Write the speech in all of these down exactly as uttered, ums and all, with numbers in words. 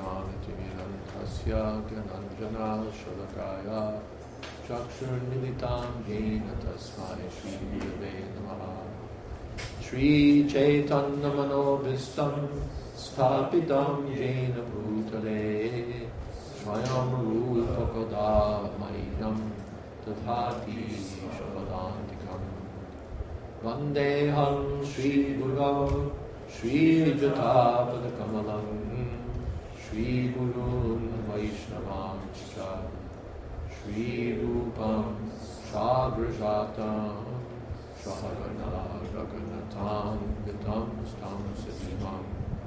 Tasya Gyananjana Shalakaya Chakshurmilitam Jena Tasmai Shri Gurave Namaha Shri Chaitanya Manobhistam Sthapitam Jena Bhutale Swayam Rupa Kada Mahyam Tathati Shapadantikam Vandeham Shri Guru Shri Jatapada Kamalam Shri Gurun Vaishnavancha Shri Rupam Shagrajatam Shahagana Raghunatam Vitam Stam Siddhimam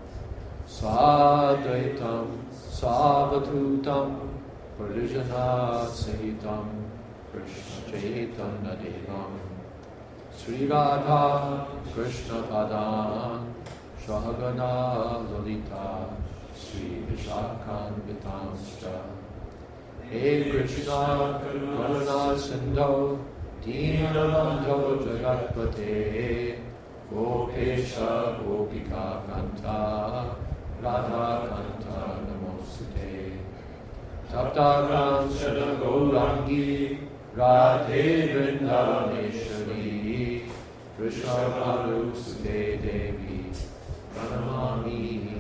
Sadvaitam Savadhutam Parijana Sahitam Krishna Chaitanya Devam Sri Radha Krishna Padan Shahagana Lalita Sri Vishakhan Vitamscha He Krishna Karuna Sindho Dinabandho Jagatpate Gopesha Gopika Kanta Radha Kanta Namostate Taptagram Shada Gaurangi Radhe Vrindavaneshwari Krishna Palu Sute Devi Pranamami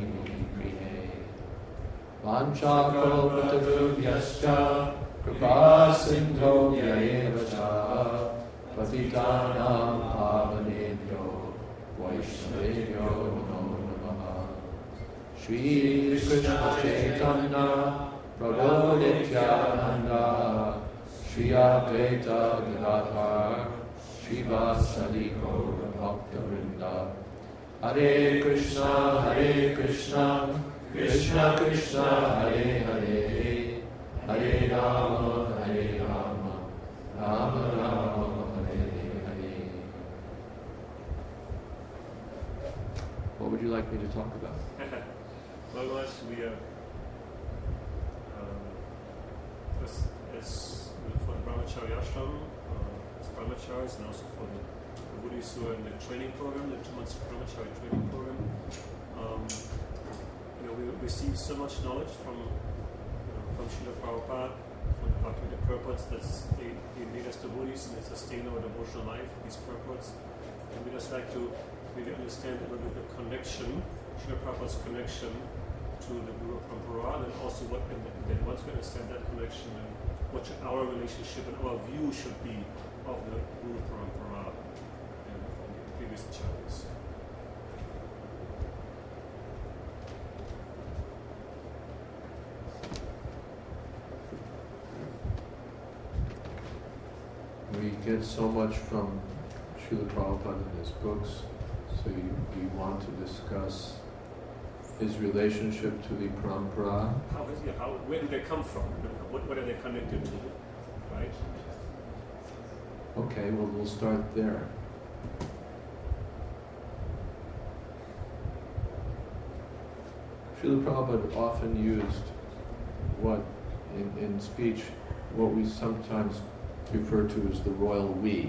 Vanchakalpatarubhyascha Kripa Sindho Vyayevacha Patitanam Pavanebhyo Vaishnavebhyo Namo Namaha Shri Krishna Chaitanya Prabhu Nityananda Shri Advaita Gadadhar Shri Vasali Gaura Bhakta Vrinda Hare Krishna Hare Krishna Krishna Krishna Hare Hare Hare Rama Hare Rama Rama Rama Hare Hare. What would you like me to talk about? Well, last we are um, as, as for the Brahmacharya ashram, uh, as brahmacharis, and also for the, the Buddhists who are in the training program, the two months Brahmacharya training program. Um, You know, we receive so much knowledge from you know, from Srila Prabhupada, from the Bhaktivinoda purports that they, they lead us to Buddhists and they sustain our devotional life, these purports. And we just like to really understand a little bit the connection, Srila Prabhupada's connection to the Guru Parampara, and also what, and then once we understand that connection, and what should our relationship and our view should be of the Guru Parampara and the previous acharyas. We get so much from Srila Prabhupada in his books, so you, you want to discuss his relationship to the Parampara. How is, yeah, how, where do they come from? What, what are they connected to? Right? Okay, well, we'll start there. Srila Prabhupada often used what, in, in speech, what we sometimes refer to as the royal we.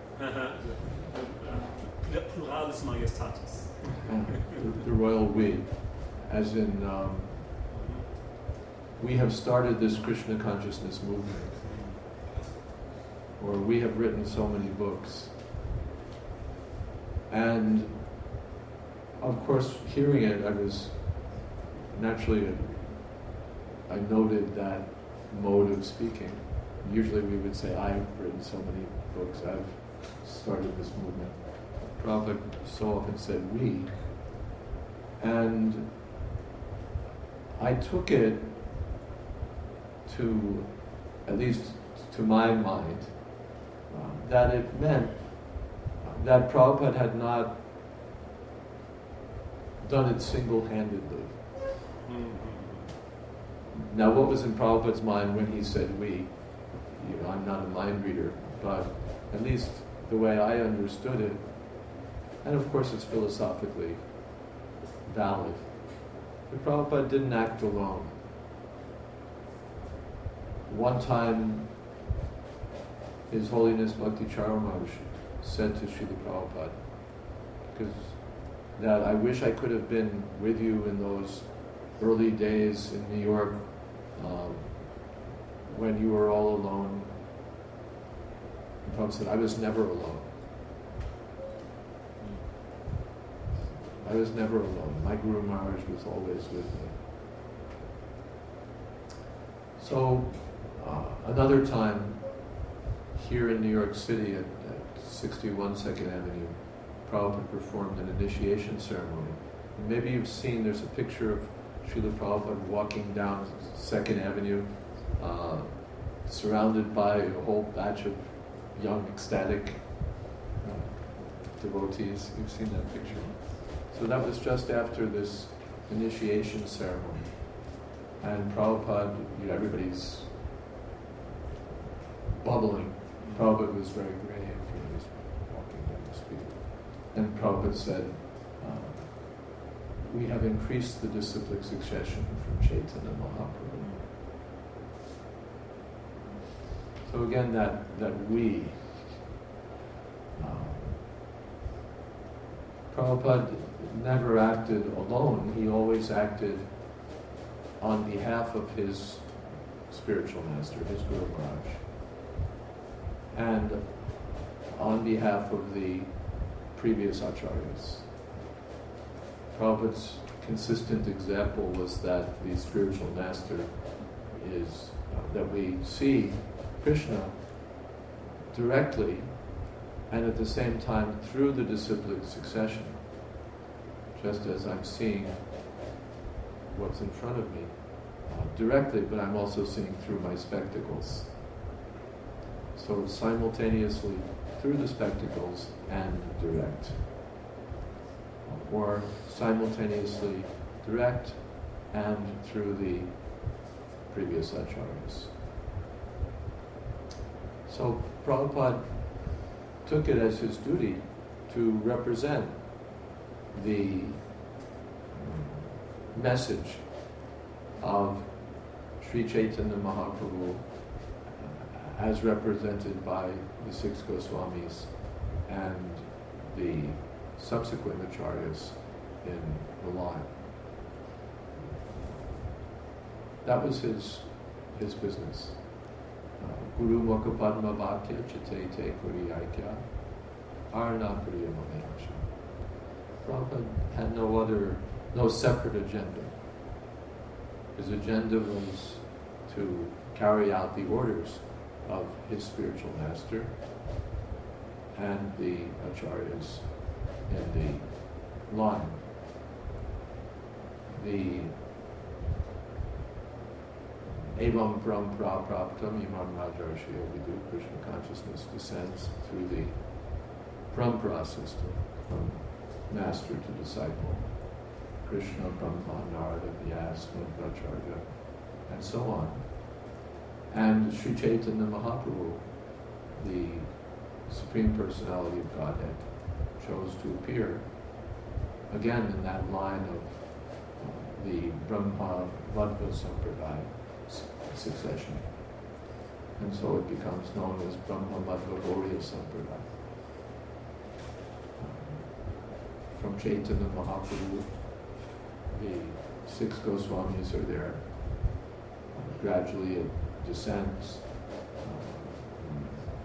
The pluralis majestatis. the, the royal we, as in um, we have started this Krishna consciousness movement, or we have written so many books. And of course, hearing it, I was naturally, I noted that mode of speaking. Usually we would say, I've written so many books, I've started this movement. Prabhupada so often said, we. And I took it to, at least to my mind, uh, that it meant that Prabhupada had not done it single-handedly. Mm-hmm. Now, what was in Prabhupada's mind when he said we? You know, I'm not a mind reader, but at least the way I understood it, and of course it's philosophically valid, but Prabhupada didn't act alone. One time, His Holiness Bhakti Charumaharaj said to Srila Prabhupada, because that I wish I could have been with you in those early days in New York, um, when you were all alone. And Prabhupada said, I was never alone. I was never alone. My Guru Maharaj was always with me. So, uh, another time, here in New York City at, at sixty-one Second Avenue, Prabhupada performed an initiation ceremony. And maybe you've seen, there's a picture of Srila Prabhupada walking down Second Avenue, uh, surrounded by a whole batch of young, ecstatic uh, devotees. You've seen that picture. So that was just after this initiation ceremony. And Prabhupada, you know, everybody's bubbling. Prabhupada was very grave, you know, he was walking down the street. And Prabhupada said, uh, we have increased the disciplic succession from Chaitanya Mahaprabhu. So again, that, that we, um, Prabhupada never acted alone. He always acted on behalf of his spiritual master, his Guru Maharaj, and on behalf of the previous acharyas. Prabhupada's consistent example was that the spiritual master is, uh, that we see Krishna directly and at the same time through the disciplic succession, just as I'm seeing what's in front of me uh, directly, but I'm also seeing through my spectacles. So simultaneously through the spectacles and direct. Or simultaneously direct and through the previous acharyas. So Prabhupada took it as his duty to represent the message of Sri Chaitanya Mahaprabhu as represented by the six Goswamis and the subsequent acharyas in the line. That was his his business. Guru Mukha Padma Bhakya Chite Te Kuri Aikya Arna Priya Mameyacha. Prabhupada had no other, no separate agenda. His agenda was to carry out the orders of his spiritual master and the acharyas in the line. The Evam Brahm Pra Praptam Imam Rajarshya Vidu, Krishna consciousness descends through the Parampara system from master to disciple. Krishna, Brahma, Narada, Vyasa, Madhvacharya, and so on. And Sri Chaitanya Mahaprabhu, the Supreme Personality of Godhead, chose to appear again in that line of uh, the Brahma Madhva Sampradaya succession. And so it becomes known as Brahma Madhva Gauriya Sampradaya. Um, from Chaitanya Mahaprabhu, the six Goswamis are there. Uh, gradually it descends. Um,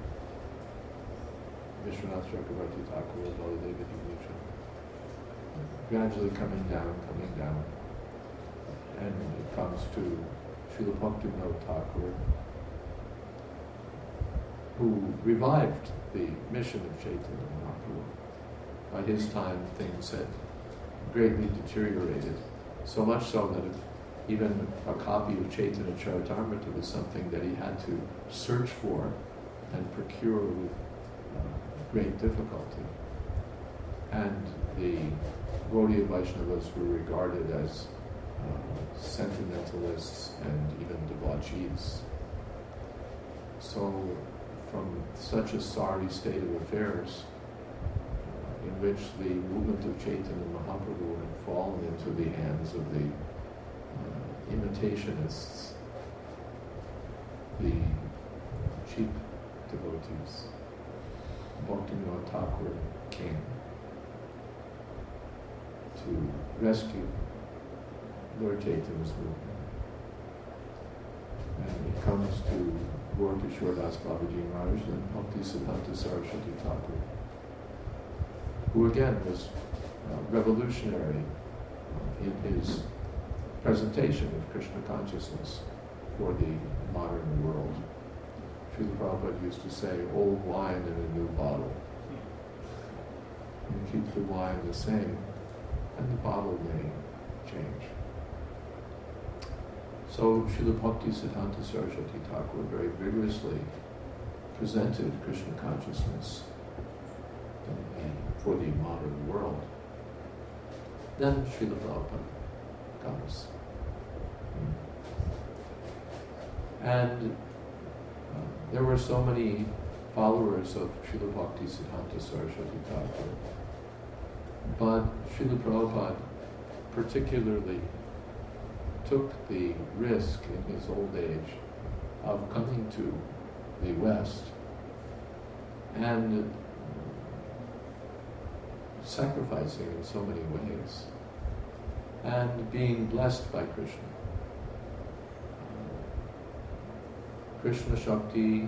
Vishwanath Chakravarti Thakur, Baladev Divya, gradually coming down, coming down. And it comes to Srila Bhaktivinoda Thakur, who revived the mission of Chaitanya Mahaprabhu. By his time, things had greatly deteriorated, so much so that if even a copy of Chaitanya Charitamrita was something that he had to search for and procure with uh, great difficulty. And the Gaudiya Vaishnavas were regarded as uh, sentimentalists and even debauchees. So, from such a sorry state of affairs, uh, in which the movement of Chaitanya Mahaprabhu had fallen into the hands of the uh, imitationists, the cheap devotees, Bhaktivinoda Thakur came to rescue Lord Chaitanya's movement. And he comes to Gaura Kishore Das Babaji Maharaj and Bhaktisiddhanta Saraswati Thakur, who again was uh, revolutionary uh, in his presentation of Krishna consciousness for the modern world. Srila Prabhupada used to say, old wine in a new bottle. You keep the wine the same, and the bottle may change. So Srila Bhaktisiddhanta Saraswati Thakur very vigorously presented Krishna consciousness in the, for the modern world. Then Srila Prabhupada comes. And uh, there were so many followers of Srila Bhaktisiddhanta Saraswati Thakur, but Srila Prabhupada particularly took the risk in his old age of coming to the West and sacrificing in so many ways and being blessed by Krishna. Krishna Shakti,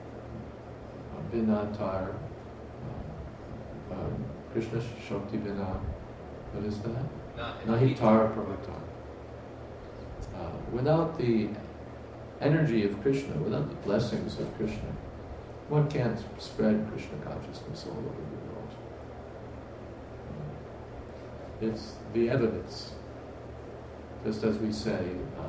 Binatar, uh, um, Krishna Shakti Bina, what is that? Nahitar Prabhatar. Uh, without the energy of Krishna, without the blessings of Krishna, one can't spread Krishna consciousness all over the world. It's the evidence. Just as we say,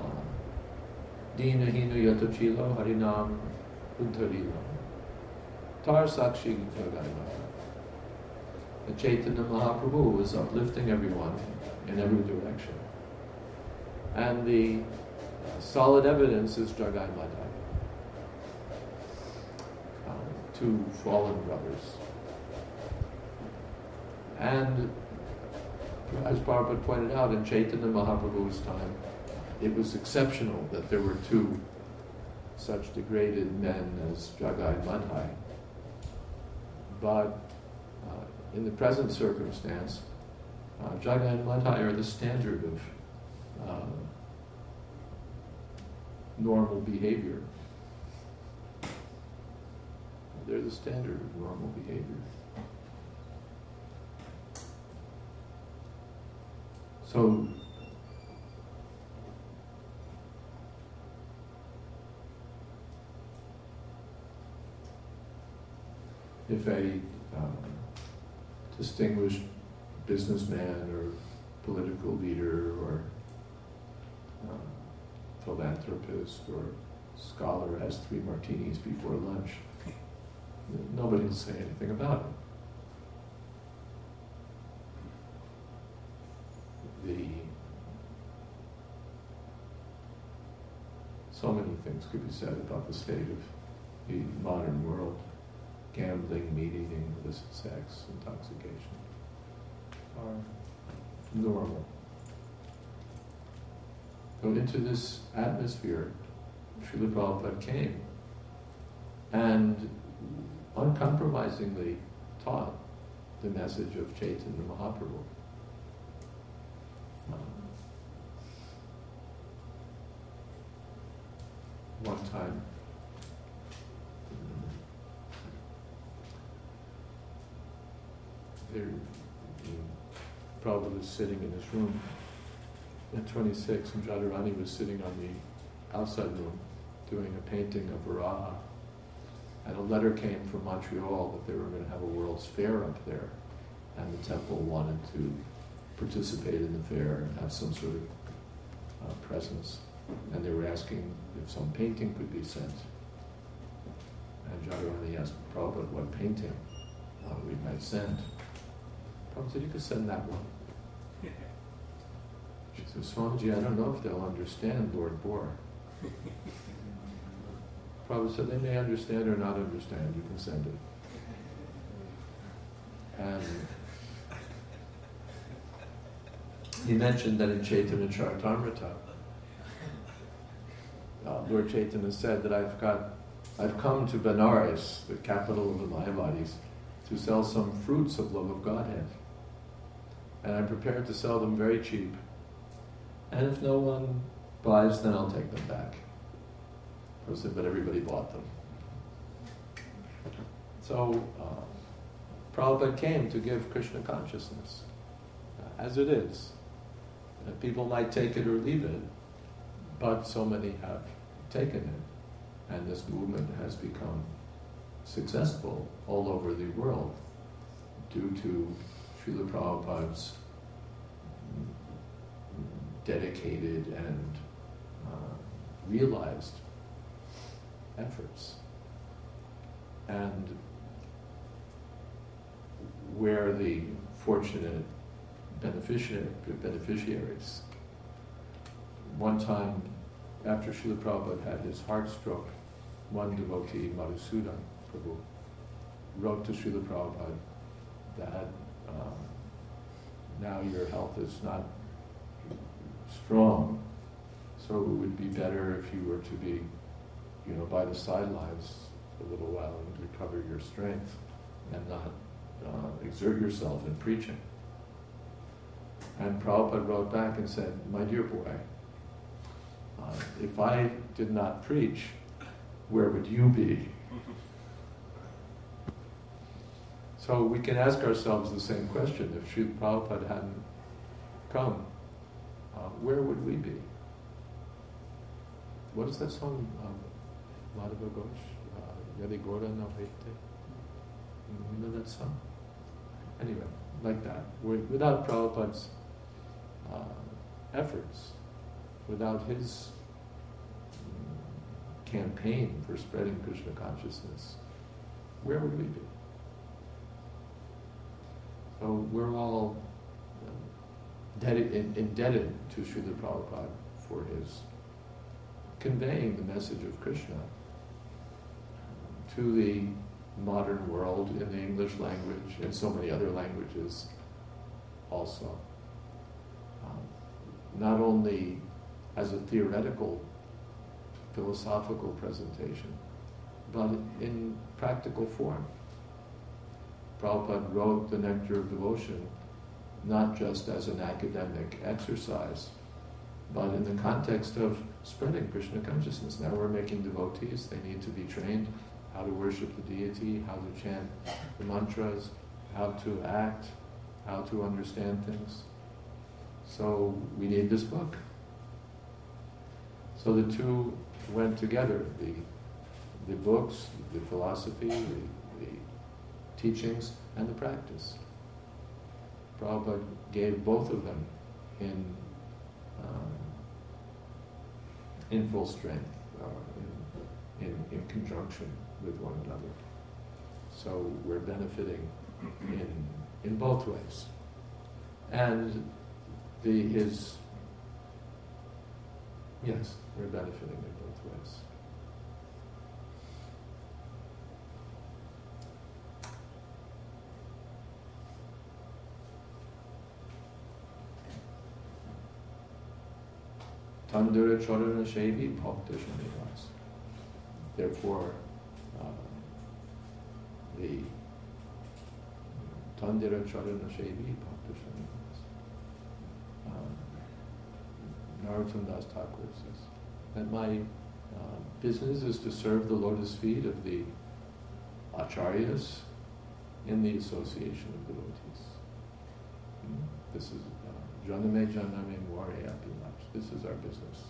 Dina hinu yatochilo harinam untarilo. Tar sakshi jagaimata. The Chaitanya Mahaprabhu was uplifting everyone in every direction. And the solid evidence is Jagai Mata. Uh, two fallen brothers. And as Prabhupada pointed out, in Chaitanya Mahaprabhu's time, it was exceptional that there were two such degraded men as Jagai Madhai. But uh, in the present circumstance, uh, Jagai and Madhai are the standard of uh, normal behavior. They're the standard of normal behavior. So, if a um, distinguished businessman or political leader or um, philanthropist or scholar has three martinis before lunch, nobody will say anything about it. The so many things could be said about the state of the modern world. Gambling, meat eating, illicit sex, intoxication are normal. So into this atmosphere, Srila Prabhupada came and uncompromisingly taught the message of Chaitanya Mahaprabhu. Um, one time, there, Prabhupada was sitting in his room at twenty-six, and Radharani was sitting on the outside room doing a painting of Varaha. And a letter came from Montreal that they were going to have a World's Fair up there, and the temple wanted to participate in the fair and have some sort of uh, presence. And they were asking if some painting could be sent. And Radharani asked Prabhupada what painting uh, we might send. Prabhupada said, you could send that one. She said, Swamiji, I don't know if they'll understand Lord Bohr. Prabhupada said, they may understand or not understand, you can send it. And he mentioned that in Chaitanya Charitamrita, uh, Lord Chaitanya said that I've got, I've come to Benares, the capital of the Mayavadis, to sell some fruits of love of Godhead. And I'm prepared to sell them very cheap. And if no one buys, then I'll take them back. Of course, but everybody bought them. So, uh, Prabhupada came to give Krishna consciousness, uh, as it is. Uh, people might take it or leave it, but so many have taken it, and this movement has become successful all over the world due to Srila Prabhupada's dedicated and uh, realized efforts. And where the fortunate beneficiary, beneficiaries, one time after Srila Prabhupada had his heart stroke, one devotee, Madhusudan Prabhu, wrote to Srila Prabhupada that um, now your health is not strong, so it would be better if you were to be, you know, by the sidelines a little while and recover your strength and not uh, exert yourself in preaching. And Prabhupada wrote back and said, my dear boy, uh, if I did not preach, where would you be? So we can ask ourselves the same question. If Srila Prabhupada hadn't come, uh, where would we be? What is that song? Um, Madhava Ghosh? Yadi Gora no Hete? You know that song? Anyway, like that. Without Prabhupada's uh, efforts, without his um, campaign for spreading Krishna consciousness, where would we be? So we're all uh, in, indebted to Srila Prabhupada for his conveying the message of Krishna to the modern world in the English language and so many other languages also. Um, not only as a theoretical, philosophical presentation, but in practical form. Prabhupada wrote the Nectar of Devotion not just as an academic exercise, but in the context of spreading Krishna consciousness. Now we're making devotees, they need to be trained how to worship the deity, how to chant the mantras, how to act, how to understand things. So we need this book. So the two went together, the the books, the philosophy, the, the teachings, and the practice. Prabhupada gave both of them in um, in full strength, uh, in, in, in conjunction with one another. So we're benefiting in in both ways. And the his yes, we're benefiting in both ways. Tandura Chodana Shevi Bhakta Shanivas. Therefore, uh, the Tandira Chodana Shevi Bhakta Shanivas. Narottam Das Thakur says that my uh, business is to serve the lotus feet of the acharyas in the association of devotees. Mm. This is Janame Janame More Apimach. This is our business.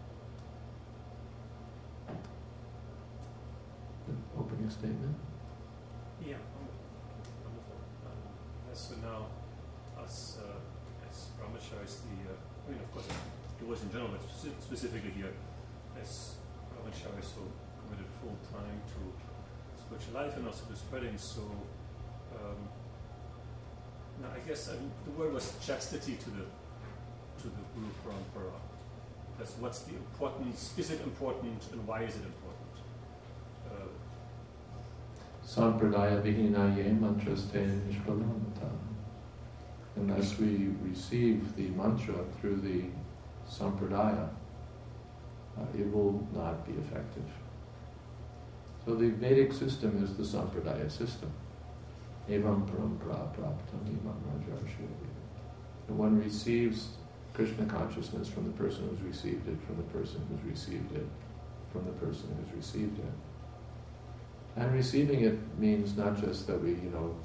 Opening statement? Yeah. Um, so now, us uh, as brahmacharis, the, uh, I mean, of course, it was in general, but speci- specifically here, as brahmacharis who committed full time to spiritual life and also to spreading, so um, now I guess um, the word was chastity to the to the Guru Parampara. That's what's the importance, is it important and why is it important? Uh, Sampradaya vihinaye mantraste nishpalamata. Unless we receive the mantra through the sampradaya, uh, it will not be effective. So the Vedic system is the sampradaya system. Evam parampara praptam imam rajarshya. And one receives Krishna consciousness from the person who's received it, from the person who's received it, from the person who's received it. And receiving it means not just that we, you know,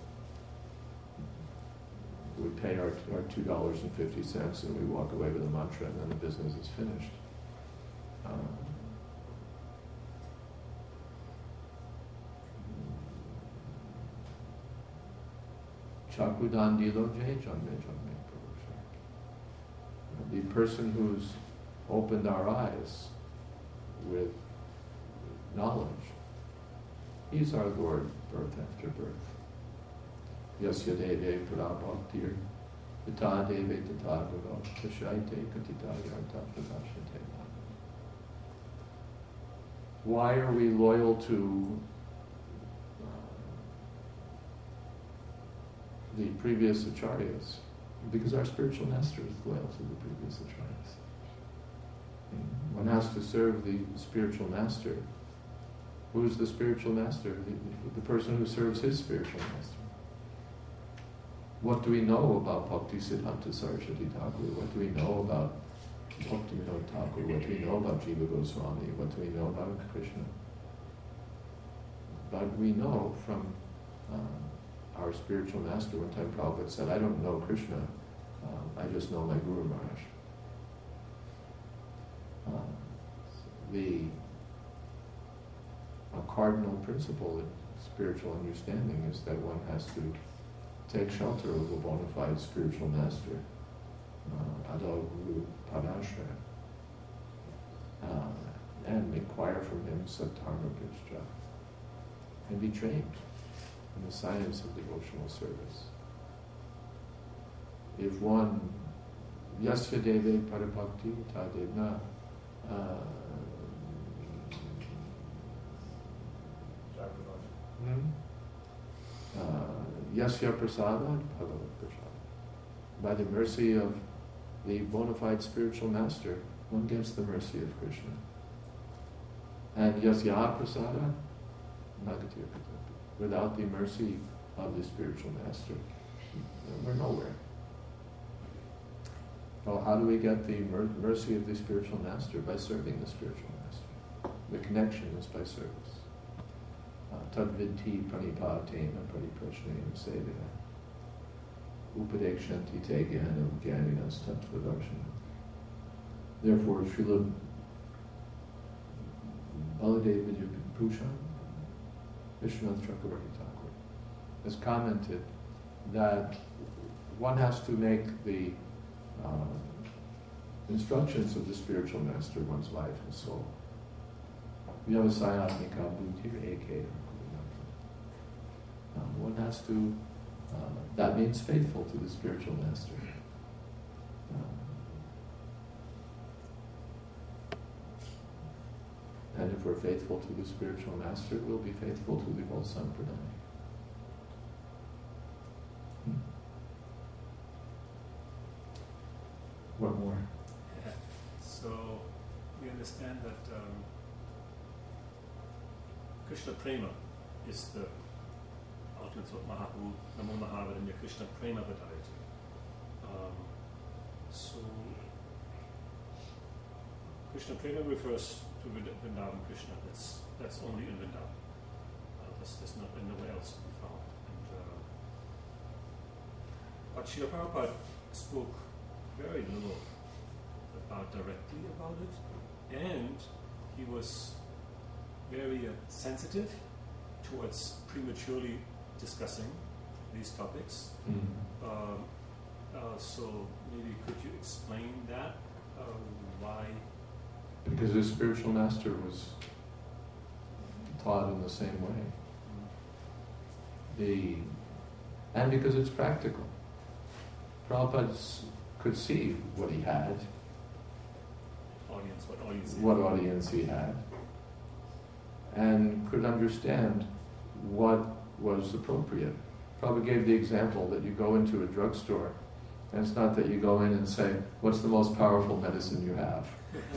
we pay our, our two dollars and fifty cents and we walk away with a mantra and then the business is finished. Um, Chakudan dilo jai janme janme purusha. The person who's opened our eyes with knowledge, he's our Lord, birth after birth. Yasya deve prabhaktir, yata deve tata guru, kashaite katita yarta prakashate. Why are we loyal to the previous acharyas? Because our spiritual master is loyal to the previous acharyas. One has to serve the spiritual master. Who's the spiritual master? The, the person who serves his spiritual master. What do we know about Bhakti Siddhanta Saraswati Thakur? What do we know about Bhakti Vinod Thakur? What do we know about Jiva Goswami? What do we know about Krishna? But we know from uh, our spiritual master. One time Prabhupada said, I don't know Krishna, um, I just know my Guru Maharaj. Uh, the a cardinal principle in spiritual understanding is that one has to take shelter of a bona fide spiritual master, uh, Adal Guru Padashra, uh, and inquire from him Sattarma Prishta, and be trained in the science of devotional service. If one, yasya deve parabhakti tadevna, yasya prasada bhagavat prasada. By the mercy of the bona fide spiritual master, one gets the mercy of Krishna. And yasya prasada nagati apatati. Without the mercy of the spiritual master, we're nowhere. Well, how do we get the mer- mercy of the spiritual master? By serving the spiritual master. The connection is by service. Tadvidti pranipatena pariprashnena sevena upadekshanti te gyanam gyaninas tattvadarshana. Therefore, Srila Baladev Vidyabhushan, Vishwanath Chakravarti Thakur, has commented that one has to make the uh, instructions of the spiritual master one's life and soul. Vyavasayatmika bhutir eke. Um, one has to, uh, that means faithful to the spiritual master. Um, and if we're faithful to the spiritual master, we'll be faithful to the whole Sampradaya. Hmm. What more? Yeah. So, we understand that um, Krishna Prema is the ultimate what Mahaprabhu, Namo Mahavadanya Krishna Prema Vadayati. Um, so, Krishna Prema refers to Vrindavan Krishna. That's that's only in Vrindavan. Uh, that's, that's not nowhere else to be found. And, uh, but Srila Prabhupada spoke very little about directly about it, and he was very uh, sensitive towards prematurely discussing these topics. Mm. Um, uh, so maybe could you explain that? Uh, why? Because his spiritual master was taught in the same way. The and because it's practical. Prabhupada could see what he had, audience, what audience, what audience he had, and could understand what was appropriate. Prabhupada gave the example that you go into a drugstore, and it's not that you go in and say, what's the most powerful medicine you have?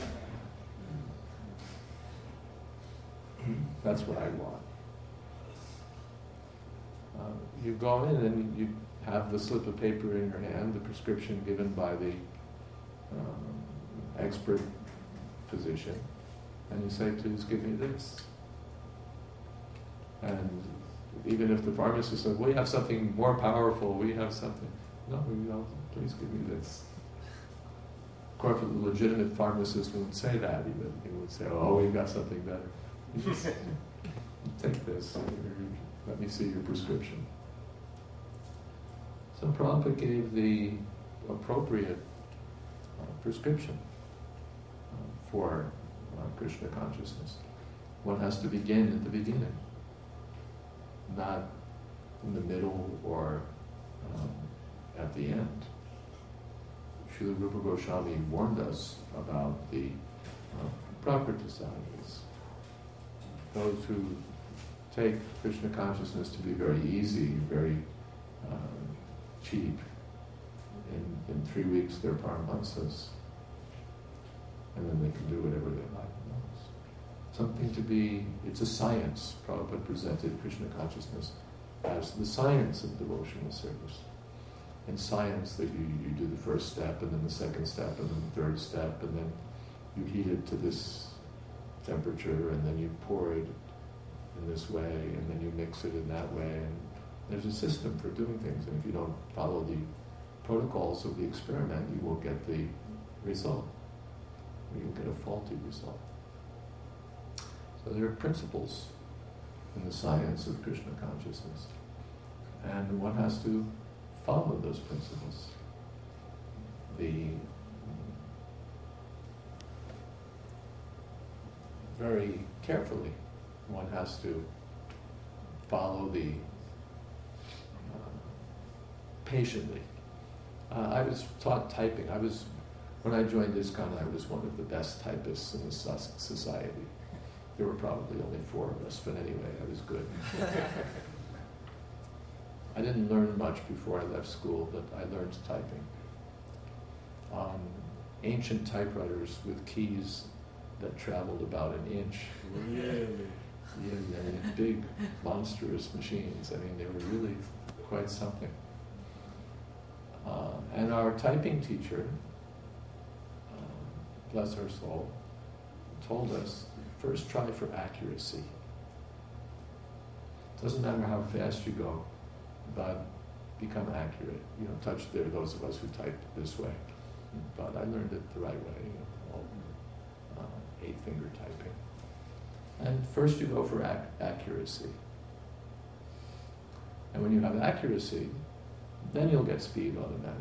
That's what I want. Uh, you go in and you have the slip of paper in your hand, the prescription given by the um, expert physician, and you say, please give me this. And even if the pharmacist says, we have something more powerful, we have something, no, you know, please give me this. Of course, a legitimate pharmacist wouldn't say that even. He would say, oh, we've got something better. You just take this, let me see your prescription. So Prabhupada gave the appropriate uh, prescription uh, for uh, Krishna consciousness. One has to begin at the beginning, not in the middle or um, at the end. Srila Rupa Goswami warned us about the uh, Prakritisadis, those who take Krishna consciousness to be very easy, very uh, cheap. In, in three weeks they're paramahamsas, and then they can do whatever they like. Something to be, it's a science. Prabhupada presented Krishna consciousness as the science of devotional service. In science, that you, you do the first step, and then the second step, and then the third step, and then you heat it to this temperature, and then you pour it in this way, and then you mix it in that way. And there's a system for doing things, and if you don't follow the protocols of the experiment, you won't get the result. You'll get a faulty result. So there are principles in the science of Krishna consciousness, and one has to follow those principles. The very carefully, one has to follow the uh, patiently. Uh, I was taught typing. I was when I joined ISKCON, I was one of the best typists in the society. There were probably only four of us, but anyway, I was good. I didn't learn much before I left school, but I learned typing. Um, ancient typewriters with keys that traveled about an inch. Really? Yeah, yeah, big, monstrous machines. I mean, they were really quite something. Uh, and our typing teacher, uh, bless her soul, told us, first try for accuracy. Doesn't matter how fast you go, but become accurate. You know, touch, there are those of us who type this way. But I learned it the right way, you know, all, uh, eight-finger typing. And first you go for ac- accuracy. And when you have accuracy, then you'll get speed automatically.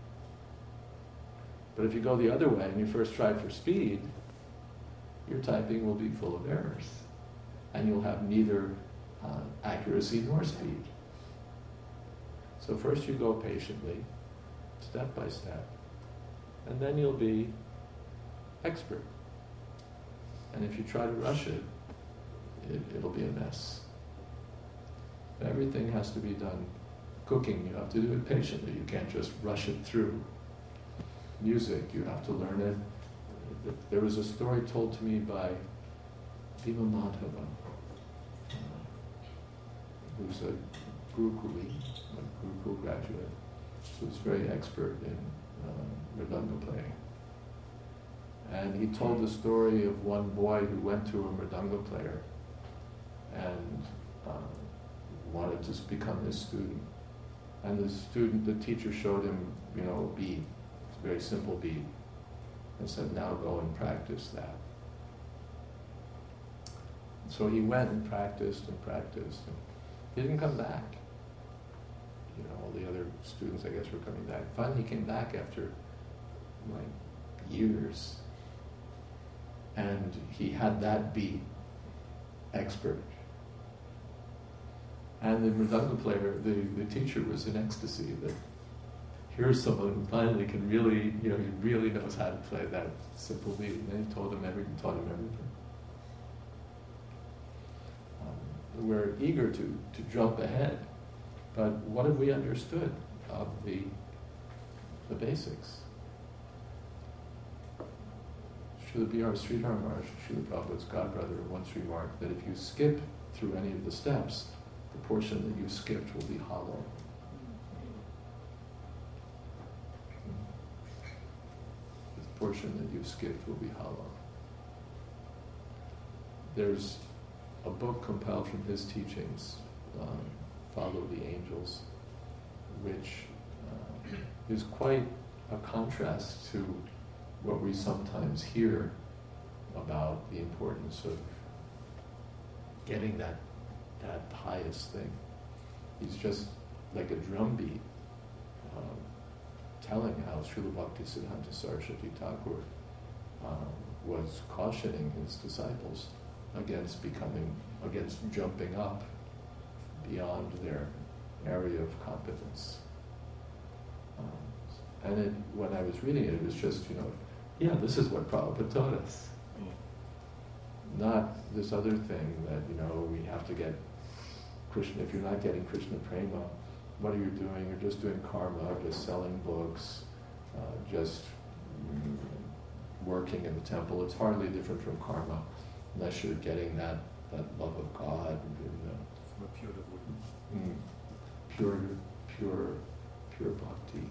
But if you go the other way and you first try for speed, your typing will be full of errors. And you'll have neither uh, accuracy nor speed. So first you go patiently, step by step, and then you'll be expert. And if you try to rush it, it it'll be a mess. Everything has to be done. Cooking, you have to do it patiently. You can't just rush it through. Music, you have to learn it. There was a story told to me by Bhima Madhava, uh, who's a Gurukuli, a Gurukul graduate, who's very expert in uh, mridanga playing. And he told the story of one boy who went to a mridanga player and uh, wanted to become his student. And the student, the teacher showed him, you know, a bead, it's a very simple bead, and said, now go and practice that. So he went and practiced and practiced, and he didn't come back. You know, all the other students, I guess, were coming back. Finally, he came back after, like, years. And he had that beat expert. And the mridanga player, the, the teacher was in ecstasy that here's someone who finally can really, you know, he really knows how to play that simple beat. And then he told him everything, taught him everything. Um, we're eager to, to jump ahead, but what have we understood of the, the basics? Srila B R Sridhar Maharaj, Srila Prabhupada's godbrother, once remarked that if you skip through any of the steps, the portion that you skipped will be hollow. portion that you've skipped will be hollow. There's a book compiled from his teachings, um, Follow the Angels, which uh, is quite a contrast to what we sometimes hear about the importance of getting that that highest thing. He's just like a drumbeat, um, telling how Srila Bhaktisiddhanta Saraswati Thakur um, was cautioning his disciples against becoming, against jumping up beyond their area of competence. Um, and it, when I was reading it, it was just, you know, yeah, this is what Prabhupada taught us. Mm. Not this other thing that, you know, we have to get Krishna. If you're not getting Krishna prema, what are you doing? You're just doing karma, just selling books, uh, just mm, working in the temple. It's hardly different from karma, unless you're getting that, that love of God. And, uh, from a pure devotee. Mm, pure, pure, pure bhakti.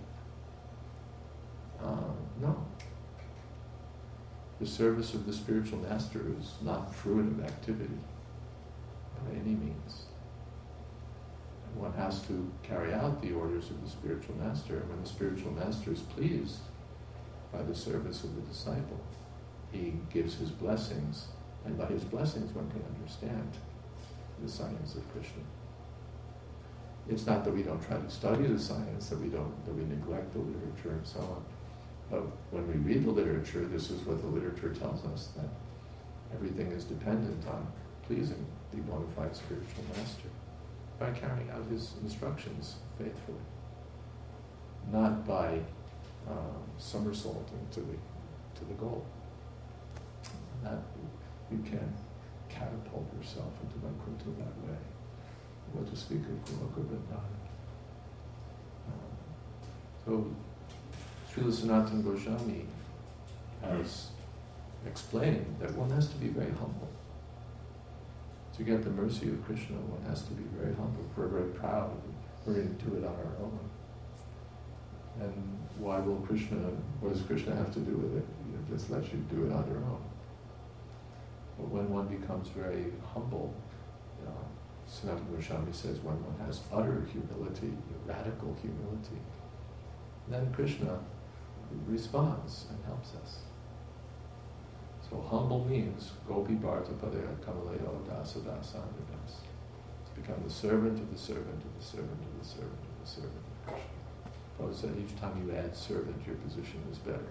Uh, no. The service of the spiritual master is not fruitive activity by any means. And one has to carry out the orders of the spiritual master, and when the spiritual master is pleased by the service of the disciple, he gives his blessings, and by his blessings one can understand the science of Krishna. It's not that we don't try to study the science, that we don't, that we neglect the literature and so on. But when we read the literature, this is what the literature tells us, that everything is dependent on pleasing the bona fide spiritual master by carrying out his instructions faithfully, not by um, somersaulting to the to the goal. That you can catapult yourself into Vaikuntha that way. What to speak of Goloka Vrindavan. Um, so, Srila Sanatana Goswami has explained that one has to be very humble. To get the mercy of Krishna, one has to be very humble. We're very proud. We're going to do it on our own. And why will Krishna, what does Krishna have to do with it? He just lets you do it on your own. But when one becomes very humble, uh, Sanatana Goswami says when one has utter humility, radical humility, then Krishna responds and helps us. So humble means Gopi Bharta Padaya Kamalayo Dasa Dasandadas. To become the servant of the servant of the servant of the servant of the servant of Krishna. Prabhupada said each time you add servant, your position is better.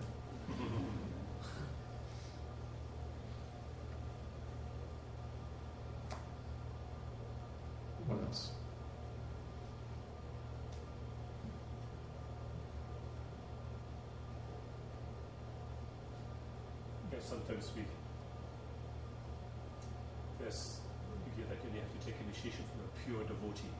What else? Yeah, sometimes we there's you get like you have to take initiation from a pure devotee.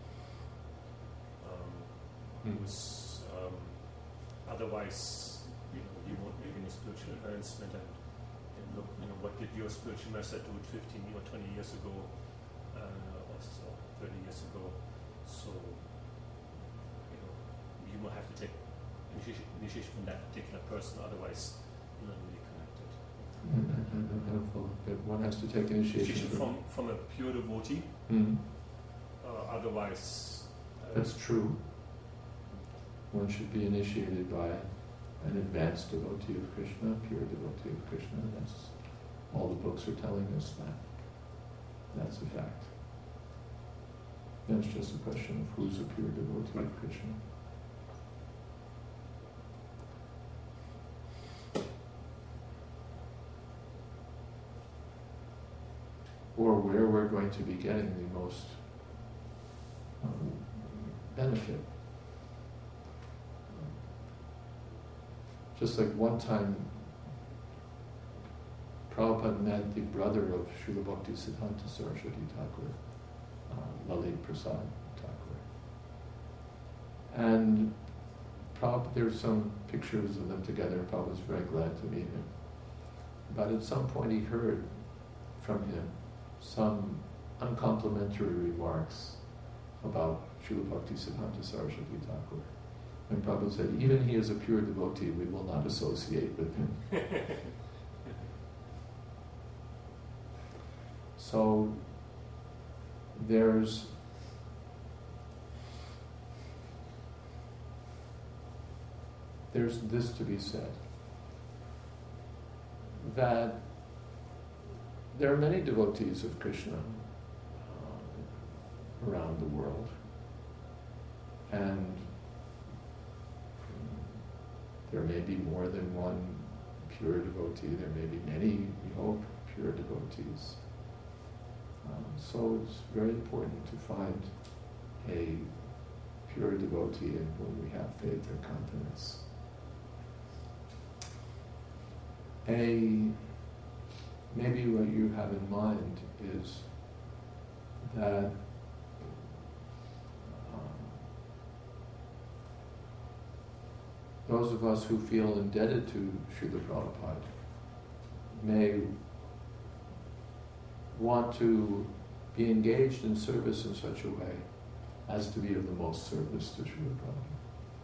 Um, Mm. who's um, otherwise you know you won't make any spiritual advancement and, and look you know what did your spiritual master do fifteen or twenty years ago uh, or so, thirty years ago, so you know you will have to take initiation, initiation from that particular person, otherwise you're not really connected. Mm-hmm. One has to take initiation from from a pure devotee. Mm. Uh, otherwise, uh, That's true. One should be initiated by an advanced devotee of Krishna, a pure devotee of Krishna. That's all the books are telling us that. That's a fact. That's just a question of who's a pure devotee of Krishna. Or where we're going to be getting the most um, benefit. Just like one time, Prabhupada met the brother of Srila Bhaktisiddhanta Saraswati Thakur, uh, Lalit Prasad Thakur. And Prabhupada, there's some pictures of them together, and Prabhupada was very glad to meet him. But at some point he heard from him some uncomplimentary remarks about Srila Bhaktisiddhanta Saraswati Thakur. And Prabhupada said, even he is a pure devotee, we will not associate with him. So there's there's this to be said, that there are many devotees of Krishna uh, around the world, and there may be more than one pure devotee, there may be many, we hope, pure devotees. Um, so it's very important to find a pure devotee in whom we have faith and confidence. A, maybe what you have in mind is that um, those of us who feel indebted to Srila Prabhupada may want to be engaged in service in such a way as to be of the most service to Srila Prabhupada.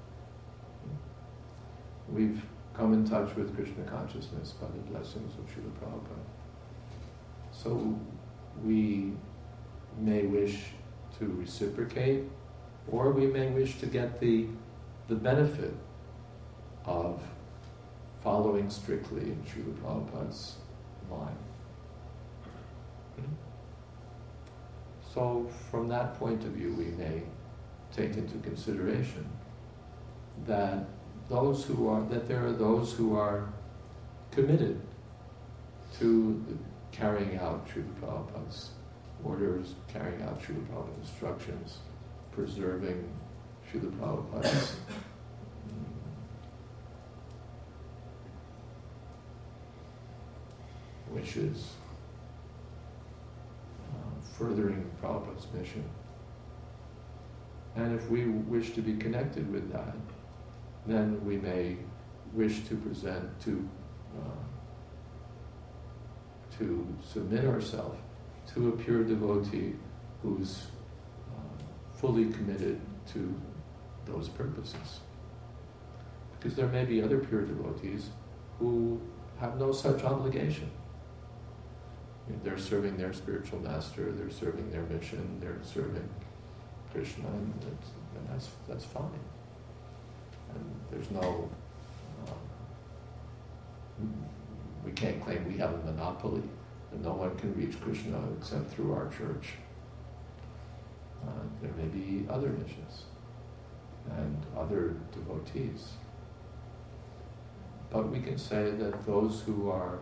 We've come in touch with Krishna consciousness by the blessings of Srila Prabhupada. So we may wish to reciprocate, or we may wish to get the, the benefit of following strictly in Srila Prabhupada's line. So from that point of view, we may take into consideration that those who are, that there are those who are committed to the carrying out Srila Prabhupada's orders, carrying out Srila Prabhupada's instructions, preserving Srila Prabhupada's wishes, uh, furthering Prabhupada's mission. And if we wish to be connected with that, then we may wish to present, to uh, to submit ourselves to a pure devotee who's uh, fully committed to those purposes. Because there may be other pure devotees who have no such obligation. They're serving their spiritual master, they're serving their mission, they're serving Krishna, and that's, and that's, that's fine. And there's no, um, we can't claim we have a monopoly, and no one can reach Krishna except through our church. Uh, there may be other missions and other devotees. But we can say that those who are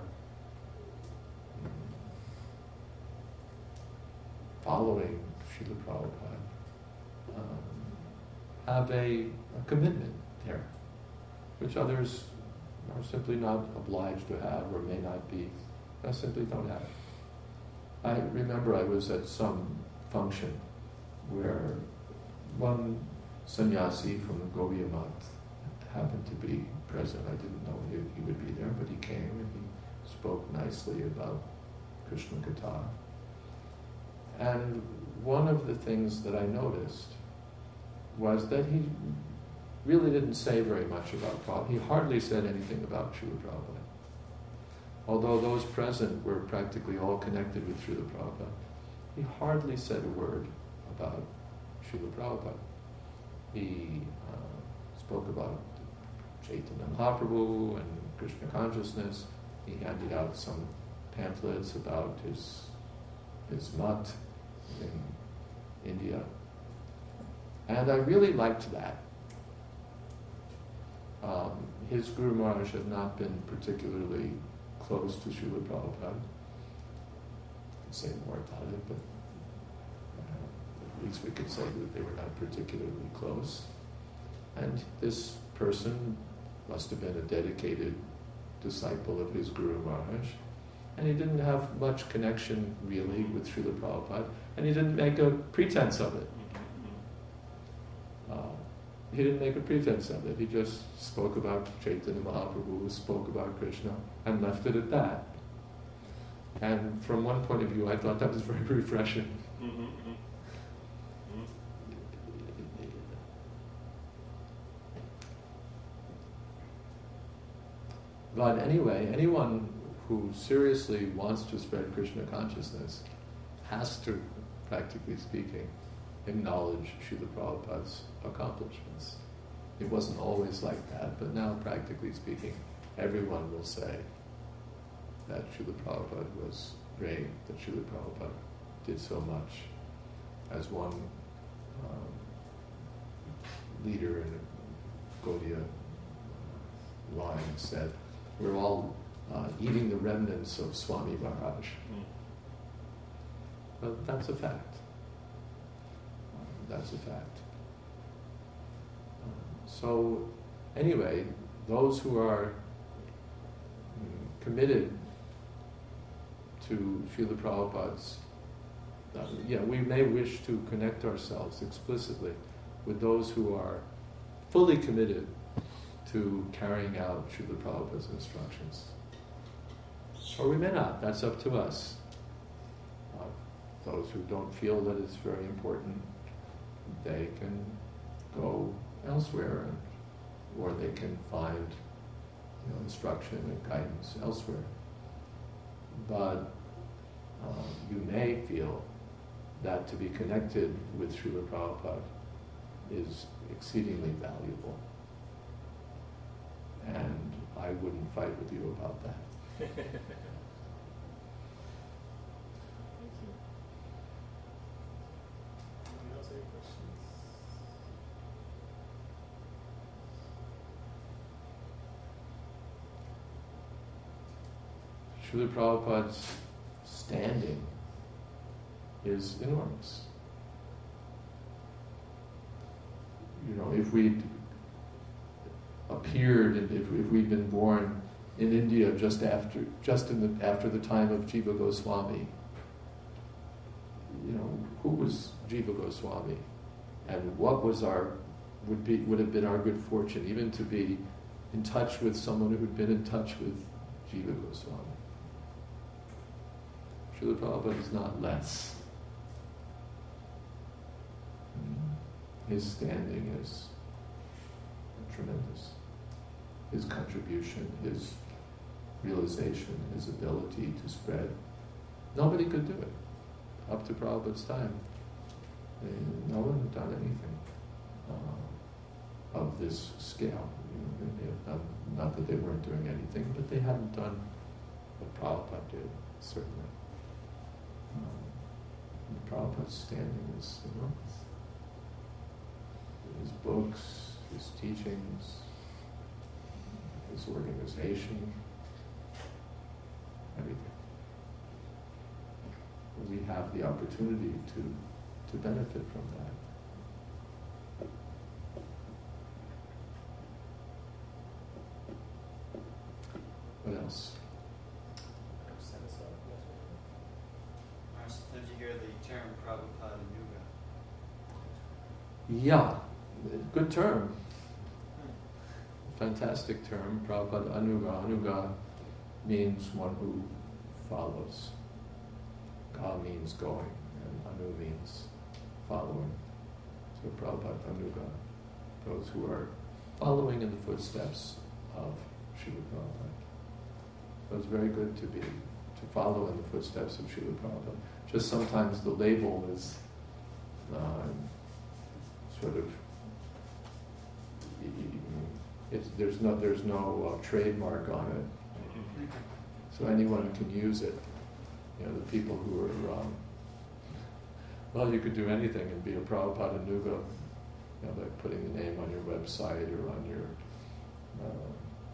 following Srila Prabhupada um, have a, a commitment there, which others are simply not obliged to have or may not be, I simply don't have it. I remember I was at some function where one sannyasi from the Gaudiya Math happened to be present. I didn't know he, he would be there, but he came and he spoke nicely about Krishna Katha. And one of the things that I noticed was that he really didn't say very much about Prabhupada. He hardly said anything about Srila Prabhupada. Although those present were practically all connected with Srila Prabhupada, he hardly said a word about Srila Prabhupada. He uh, spoke about Chaitanya Mahaprabhu and Krishna consciousness. He handed out some pamphlets about his his mat in India. And I really liked that. Um, his Guru Maharaj had not been particularly close to Srila Prabhupada. I can say more about it, but uh, at least we could say that they were not particularly close. And this person must have been a dedicated disciple of his Guru Maharaj. And he didn't have much connection, really, with Srila Prabhupada, and he didn't make a pretense of it. Uh, he didn't make a pretense of it. He just spoke about Chaitanya Mahaprabhu, spoke about Krishna, and left it at that. And from one point of view, I thought that was very refreshing. Mm-hmm, mm-hmm. But anyway, anyone who seriously wants to spread Krishna consciousness has to, practically speaking, acknowledge Srila Prabhupada's accomplishments. It wasn't always like that, but now, practically speaking, everyone will say that Srila Prabhupada was great, that Srila Prabhupada did so much. As one um, leader in Gaudiya line said, we're all uh, eating the remnants of Swami Maharaj. Mm. But that's a fact. Um, that's a fact. Um, so, anyway, those who are mm, committed to Srila Prabhupada's, uh, yeah, we may wish to connect ourselves explicitly with those who are fully committed to carrying out Srila Prabhupada's instructions. Or we may not, that's up to us. Uh, those who don't feel that it's very important, they can go elsewhere, and, or they can find you know, instruction and guidance elsewhere. But uh, you may feel that to be connected with Srila Prabhupada is exceedingly valuable. And I wouldn't fight with you about that. Thank you. Anyone else have any questions? Srila Prabhupada's standing is enormous. You know, if we'd appeared, and if, if we'd been born in India just after, just in the after the time of Jiva Goswami, you know, who was Jiva Goswami, and what was our would be would have been our good fortune, even to be in touch with someone who had been in touch with Jiva Goswami. Srila Prabhupada is not less. His standing is tremendous. His contribution, his realization, his ability to spread. Nobody could do it up to Prabhupada's time. No one had done anything uh, of this scale. You know, they have done, not that they weren't doing anything, but they hadn't done what Prabhupada did, certainly. Um, Prabhupada's standing is enormous. His books, his teachings, his organization, everything. We have the opportunity to, to benefit from that. What else? Did you hear the term Prabhupada Nuga? Yeah, good term. Fantastic term, Prabhupada Anuga. Anuga means one who follows. Ga means going, and Anu means following. So Prabhupada Anuga, those who are following in the footsteps of Srila Prabhupada. So it's very good to be, to follow in the footsteps of Srila Prabhupada. Just sometimes the label is uh, sort of, it's, there's no, there's no uh, trademark on it. So anyone can use it. You know, the people who are, um, well, you could do anything and be a Prabhupada Nuga, you know, by putting the name on your website or on your uh,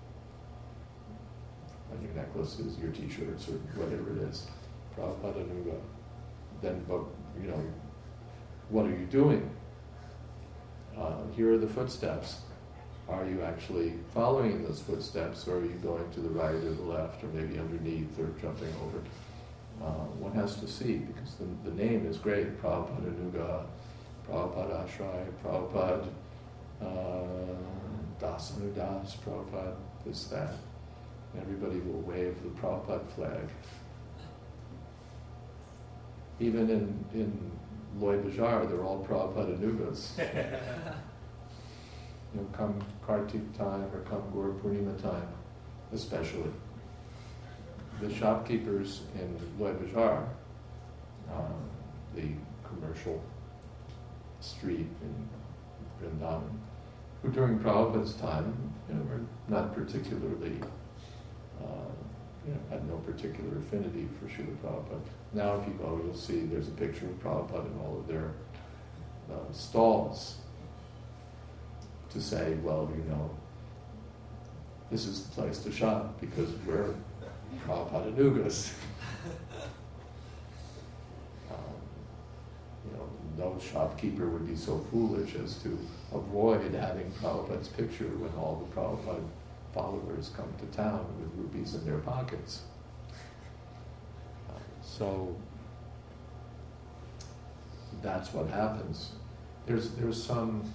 on your necklaces, your T-shirts, or whatever it is, Prabhupada Nuga. Then, but you know, what are you doing? Uh, here are the footsteps. Are you actually following in those footsteps, or are you going to the right or the left, or maybe underneath, or jumping over? Uh, one has to see, because the, the name is great, Prabhupada Nuga, Prabhupada Ashray, Prabhupada uh, Das Anudas, Prabhupada this, that. Everybody will wave the Prabhupada flag. Even in, in Loy Bazaar, they're all Prabhupada Nugas. You know, come Kartik time or come Gaur Purnima time, especially. The shopkeepers in Loy Bazaar, uh, the commercial street in Vrindavan, who during Prabhupada's time, you know, were not particularly, uh, you know, had no particular affinity for Srila Prabhupada. Now if you go, you'll see there's a picture of Prabhupada in all of their uh, stalls to say, well, you know, this is the place to shop because we're Prabhupada Nugas. um, you know, no shopkeeper would be so foolish as to avoid having Prabhupada's picture when all the Prabhupada followers come to town with rupees in their pockets. Uh, so that's what happens. There's there's some.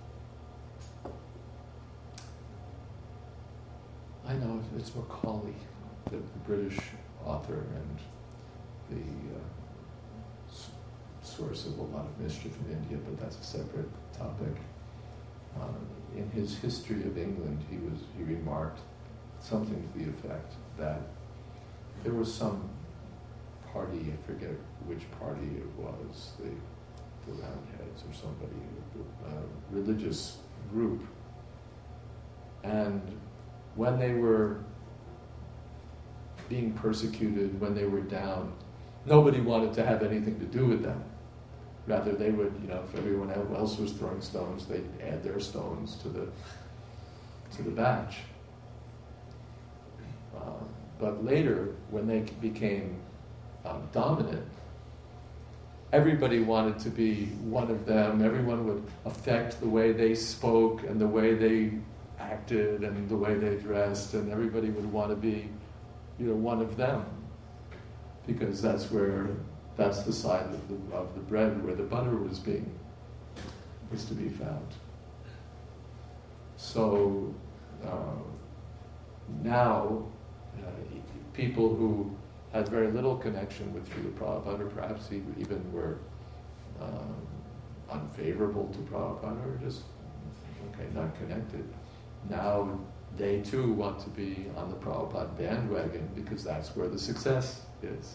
I know it's Macaulay, the, the British author and the uh, s- source of a lot of mischief in India, but that's a separate topic. Um, in his History of England, he was he remarked something to the effect that there was some party, I forget which party it was, the, the Roundheads or somebody, a religious group, and when they were being persecuted, when they were down, nobody wanted to have anything to do with them. Rather, they would, you know, if everyone else was throwing stones, they'd add their stones to the to the batch. Uh, but later, when they became um, dominant, everybody wanted to be one of them. Everyone would affect the way they spoke and the way they acted and the way they dressed, and everybody would want to be, you know, one of them, because that's where, that's the side of the of the bread where the butter was being was to be found. So uh, now, uh, people who had very little connection with Srila Prabhupada, or perhaps even were um, unfavorable to Prabhupada, or just okay, not connected. Now they too want to be on the Prabhupada bandwagon because that's where the success is.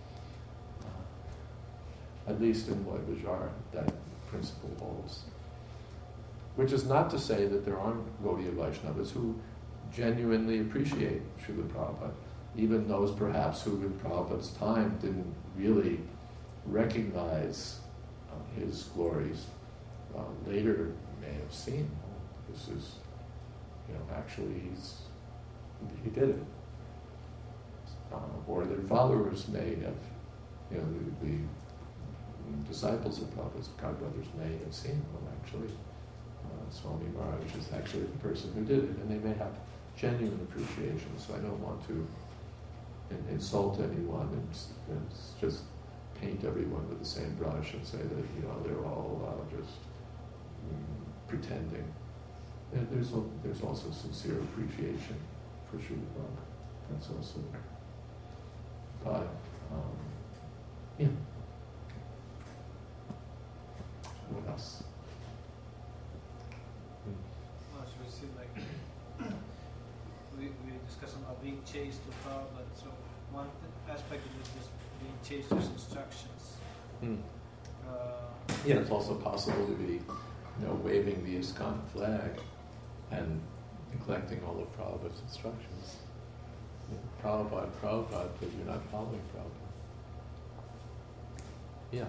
Uh, at least in Loy Bazaar, that principle holds. Which is not to say that there aren't Gaudiya Vaishnavas who genuinely appreciate Srila Prabhupada, even those perhaps who in Prabhupada's time didn't really recognize uh, his glories, uh, later may have seen, oh, this is, you know, actually he's, he did it. Uh, or their followers may have, you know, the, the disciples of Prabhupada's godbrothers may have seen, well, actually, uh, Swami Maharaj is actually the person who did it, and they may have genuine appreciation, so I don't want to in, insult anyone and, and just paint everyone with the same brush and say that, you know, they're all uh, just mm, pretending. And there's a, there's also sincere appreciation for Srila Prabhupada. That's also there. But, um, yeah. What else? Well, so we see like we we discussed about being chased to Prabhupada. So one aspect of it is just being chased to his instructions. Hmm. Uh, Yeah, it's also possible to be, you know, waving the ISKCON flag and neglecting all of Prabhupada's instructions. You know, Prabhupada, Prabhupada, but you're not following Prabhupada. Yeah.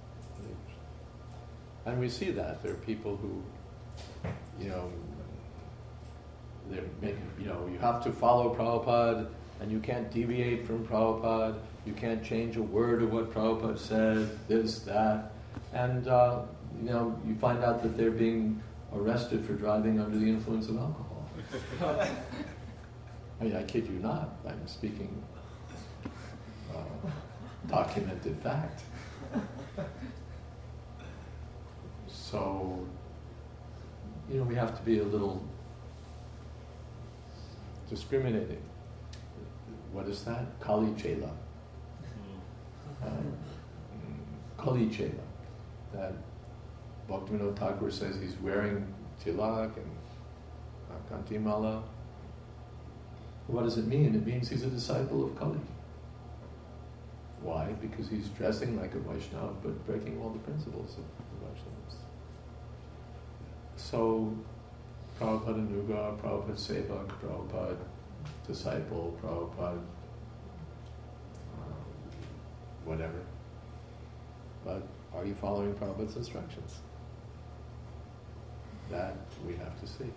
And we see that. There are people who, you know, they're making, you know, you have to follow Prabhupada and you can't deviate from Prabhupada, you can't change a word of what Prabhupada said, this, that. And, uh, you know, you find out that they're being arrested for driving under the influence of alcohol. I mean, I kid you not. I'm speaking uh, documented fact. So, you know, we have to be a little discriminating. What is that? Kali Chela. Um, Kali Chela. That Bhaktivinoda Thakur says he's wearing tilak and kantimala. What does it mean? It means he's a disciple of Kali. Why? Because he's dressing like a Vaishnava but breaking all the principles of the Vaishnavas. So, Prabhupada Nuga, Prabhupada Sevak, Prabhupada disciple, Prabhupada um, whatever. But are you following Prabhupada's instructions? That we have to see.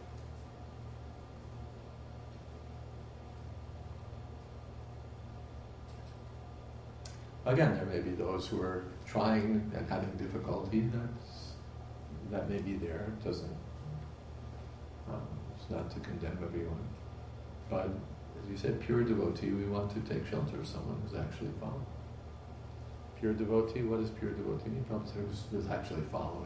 Again, there may be those who are trying and having difficulty. That's, that may be there. It doesn't. Um, it's not to condemn everyone. But as you said, pure devotee, we want to take shelter of someone who's actually following. Pure devotee, what does pure devotee mean? Prabhupada said who's, who's actually following.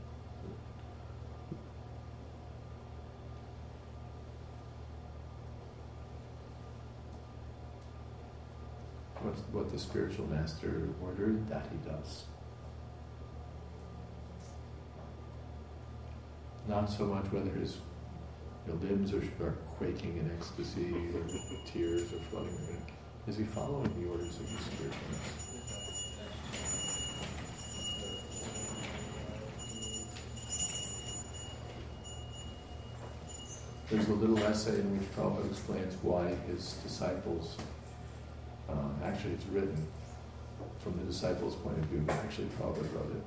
What, what the spiritual master ordered, that he does. Not so much whether his your limbs are, are quaking in ecstasy or tears are flooding. Is he following the orders of the spiritual master? There's a little essay in which Prabhupada explains why his disciples, uh, actually it's written from the disciples' point of view, but actually Prabhupada wrote it.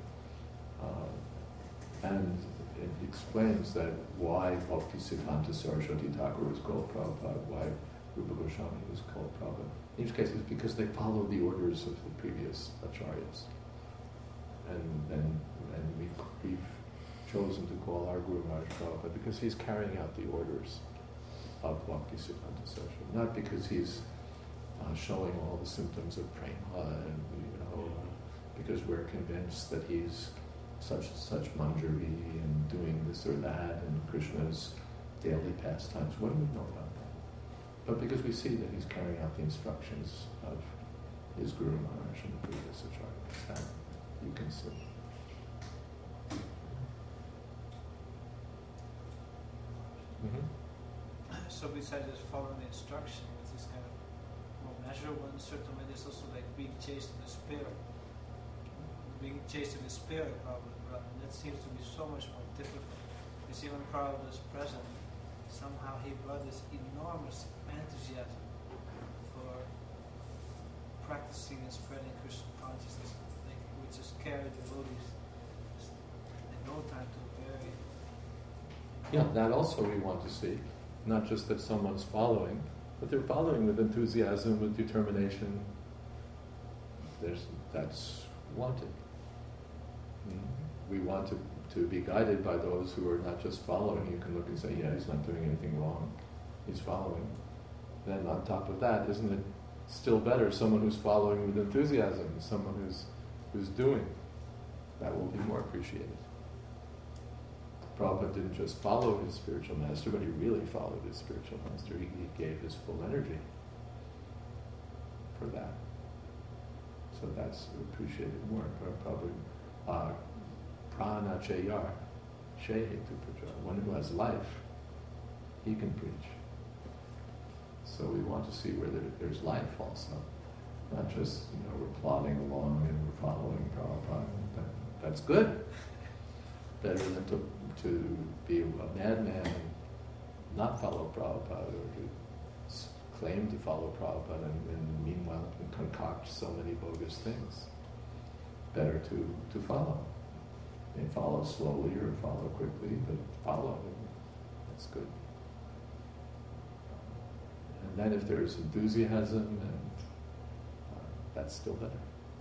Uh, and it explains that why Bhaktisiddhanta Saraswati Thakur was called Prabhupada, why Rupa Goswami was called Prabhupada. In each case, it's because they followed the orders of the previous acharyas. And and, and we've, we've chosen to call our Guru Maharaj Prabhupada because he's carrying out the orders of Bhaktisiddhanta Saraswati. Not because he's uh, showing all the symptoms of prema and, you know, because we're convinced that he's such such manjari and doing this or that and Krishna's daily pastimes. What do we know about that? But because we see that he's carrying out the instructions of his Guru Maharaj and the previous acharyas, that you can see. Mm-hmm. So besides just following the instruction, which is kind of more measurable in a certain way, there's also like being chased in the spirit. Being chased in the spirit, probably, right? And that seems to be so much more difficult. You see, when Prabhupada was present, somehow he brought this enormous enthusiasm for practicing and spreading Krishna consciousness, like, which just carried devotees just in no time to bury. Yeah, that also we want to see. Not just that someone's following, but they're following with enthusiasm, with determination. There's, that's wanted. We want to, to be guided by those who are not just following. You can look and say, yeah, he's not doing anything wrong. He's following. Then on top of that, isn't it still better someone who's following with enthusiasm, someone who's who's doing? That will be more appreciated. Prabhupada didn't just follow his spiritual master, but he really followed his spiritual master. He, he gave his full energy for that. So that's appreciated more. Probably uh, prana chayar, shehetu praja. One who has life, he can preach. So we want to see where there, there's life also. Not just, you know, we're plodding along and we're following Prabhupada. That, that's good. Better than to, to be a madman and not follow Prabhupada, or to s- claim to follow Prabhupada and, and meanwhile concoct so many bogus things. Better to, to follow. They follow slowly or follow quickly, but follow. That's good. And then if there's enthusiasm, and uh, that's still better.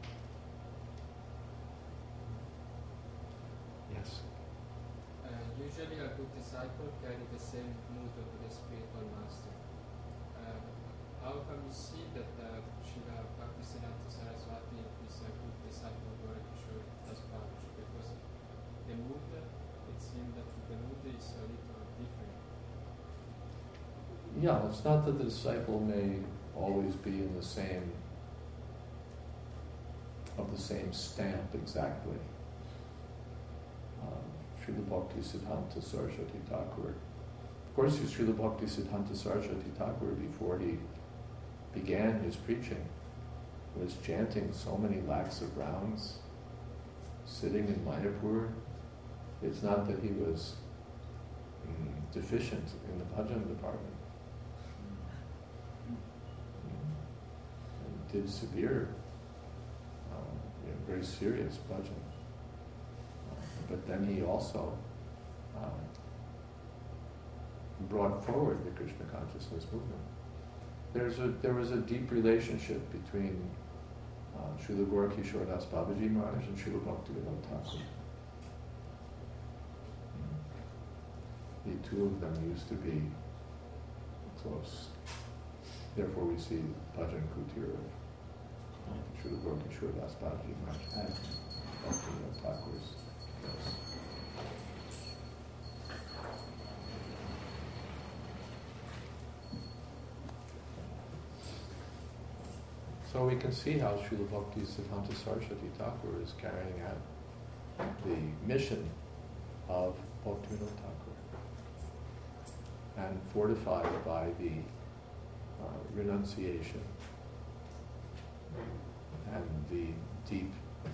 Yes? Uh, usually a good disciple carry the same mood of the spiritual master. Uh, how can we see that uh, Srila Bhaktisiddhanta Saraswati is a good disciple of Gaura Kishore Das Prabhupada? Because the mood, it seems that the mood is a little different. Yeah, it's not that the disciple may always be in the same, of the same stamp exactly. Um, Srila Bhaktisiddhanta Saraswati Thakur course, Srila Bhakti Siddhanta Saraswati Thakur, before he began his preaching, was chanting so many lakhs of rounds, sitting in Mayapur. It's not that he was mm, deficient in the bhajan department. And did severe, um, you know, very serious bhajan. Uh, but then he also um, brought forward the Krishna consciousness movement. There's a, there was a deep relationship between uh, Srila Gorakishore Das Babaji Maharaj and Srila Bhaktivinoda Thakur. The two of them used to be close. Therefore we see Bhajan Kutir of uh, Srila Gorakishore Das Babaji Maharaj and Bhaktivinoda Thakur's close. So we can see how Srila Bhakti Siddhanta Saraswati Thakur is carrying out the mission of Bhaktivinoda Thakur, and fortified by the uh, renunciation and the deep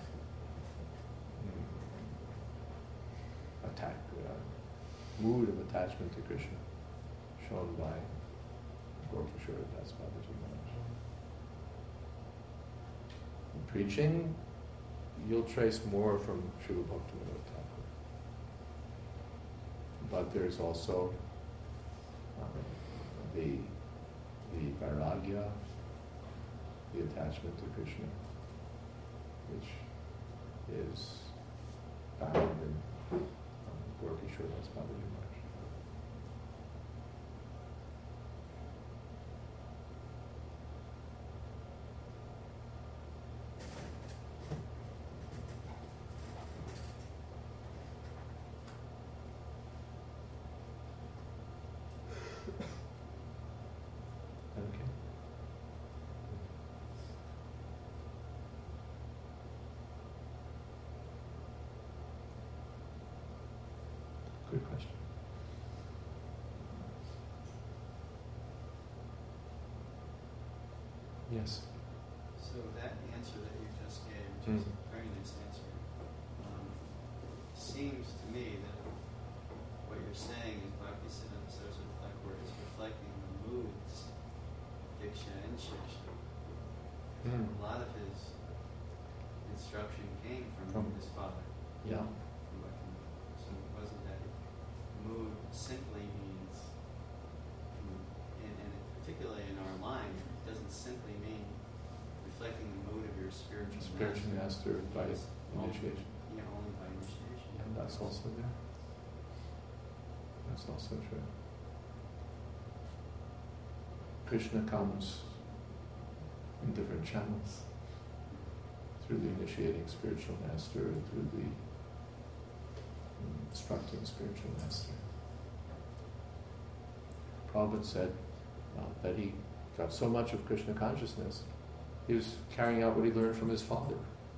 mm, attack, uh, mood of attachment to Krishna shown by Gorakishore Das Babaji Maharaj. In preaching, you'll trace more from Srila Bhaktivinoda Thakur. But there's also um, the the vairagya, the attachment to Krishna, which is found in um, Gorakishore Das Babaji Maharaj. Okay. Good question. Yes. So that answer that you just gave, which Mm. is a very nice answer, um, seems to me that what you're saying is Bhaktisiddhanta Saraswati Thakur is reflecting the moods of Diksha and Shiksha. Mm. A lot of his instruction came from, From- his father. Yeah. From Bhaktivinoda. So it wasn't that mood simply means, and, and particularly in our line, it doesn't simply mean reflecting the mood of your spiritual Spiritual master by Yes. initiation. Yeah, only by initiation. And that's also there. That's also true. Krishna comes in different channels. Through the initiating spiritual master, and through the instructing spiritual master. Prabhupada said uh, that he got so much of Krishna consciousness, he was carrying out what he learned from his father.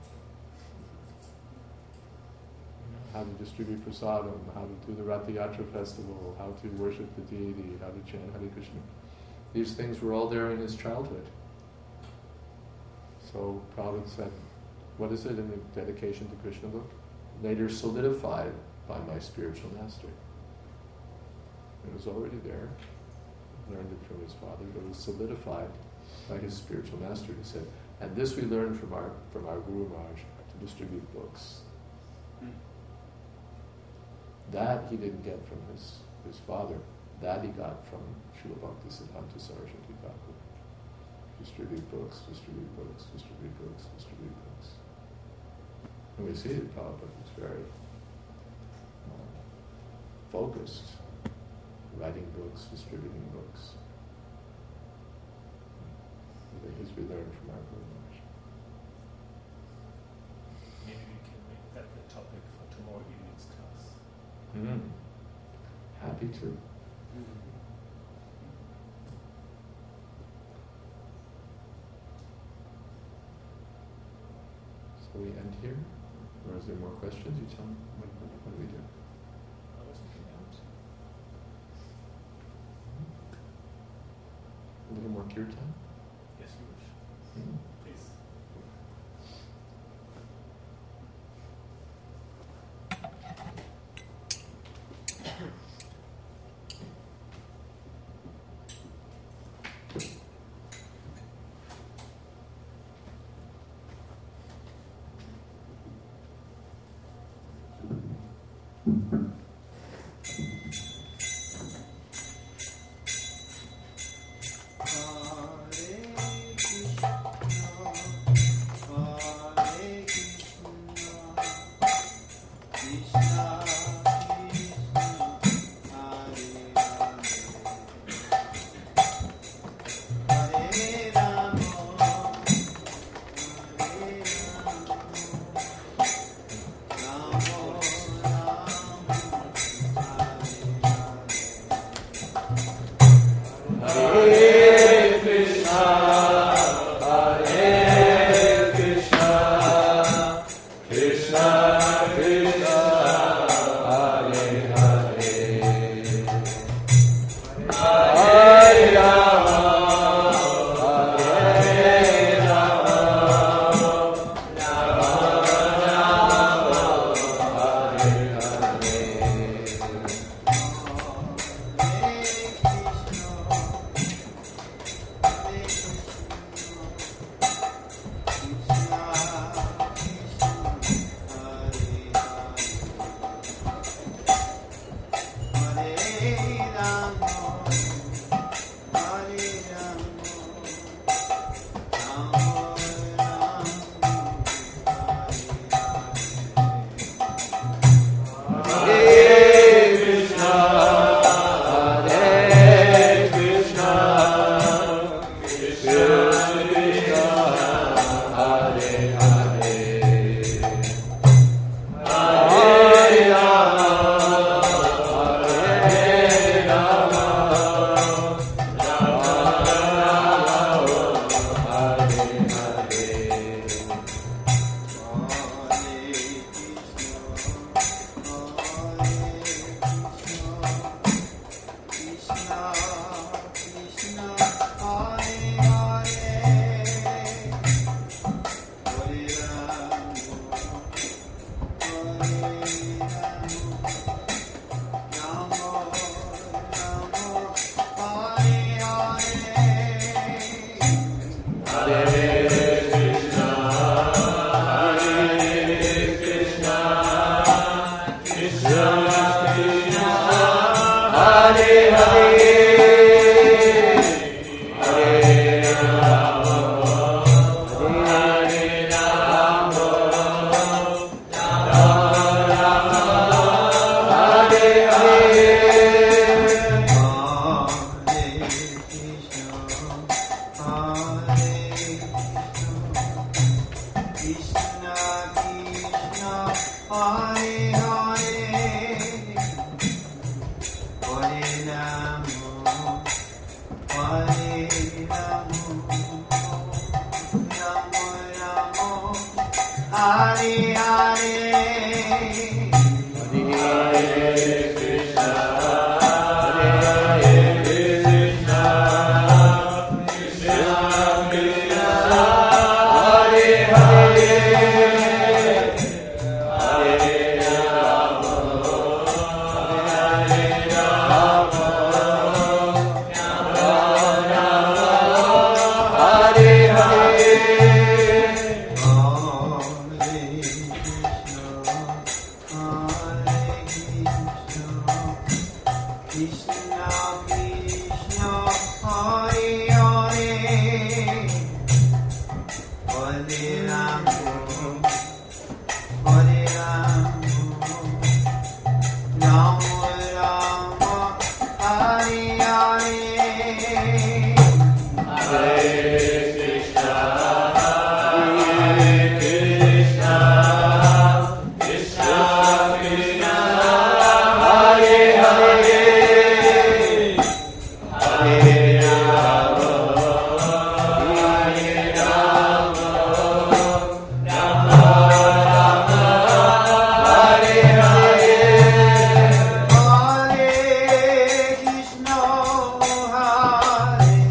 How to distribute prasadam, how to do the Ratha Yatra festival, how to worship the deity, how to chant Hare Krishna. These things were all there in his childhood. So Prabhupada said, what is it in the dedication to Krishna book? Later solidified by my spiritual master. It was already there. Learned it from his father, but it was solidified by his spiritual master. He said, and this we learned from our from our Guru Maharaj, to distribute books. Hmm. That he didn't get from his, his father. That he got from Srila Bhakti Siddhanta Saraswati Thakur. Distribute books, distribute books, distribute books, distribute books. And we see that Prabhupada is very uh, focused, writing books, distributing books. As we learn from our Guru Maharaj. Maybe we can make that the topic for tomorrow evening's class. Mm. Happy to. Mhm. So we end here? Or is there more questions? You tell me. What, what do we do? I was looking out. a little more kirtan? Yes, you wish. Hmm. Please. Hare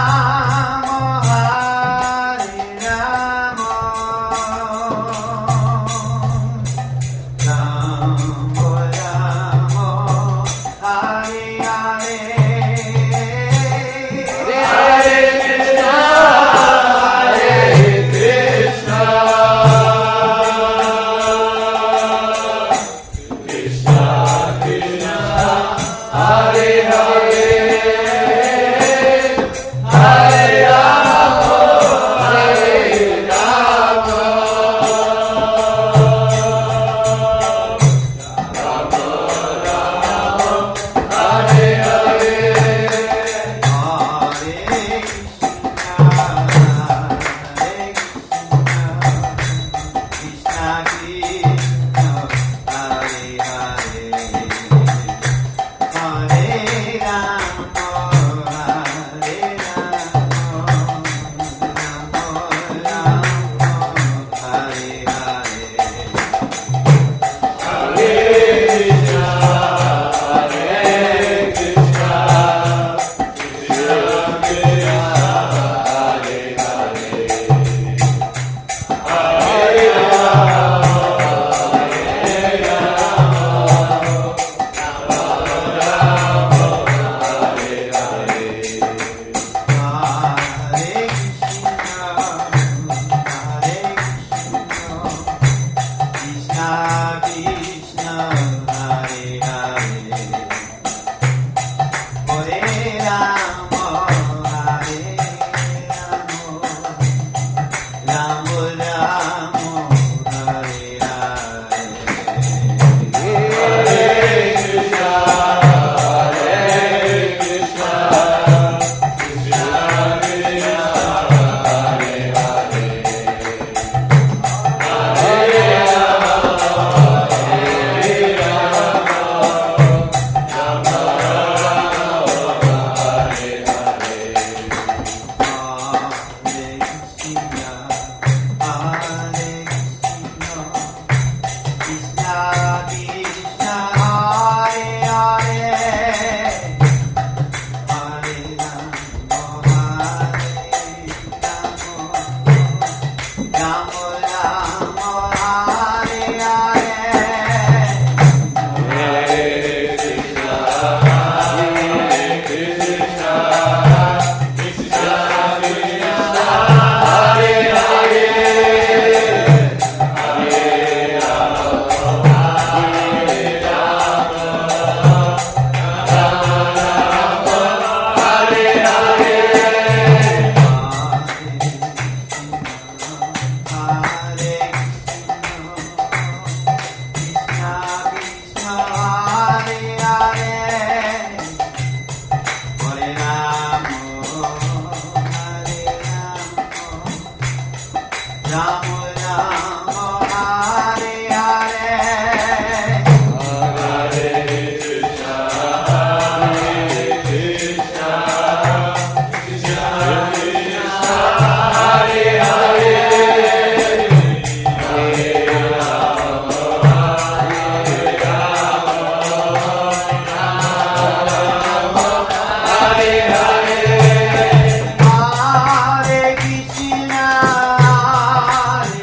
Hare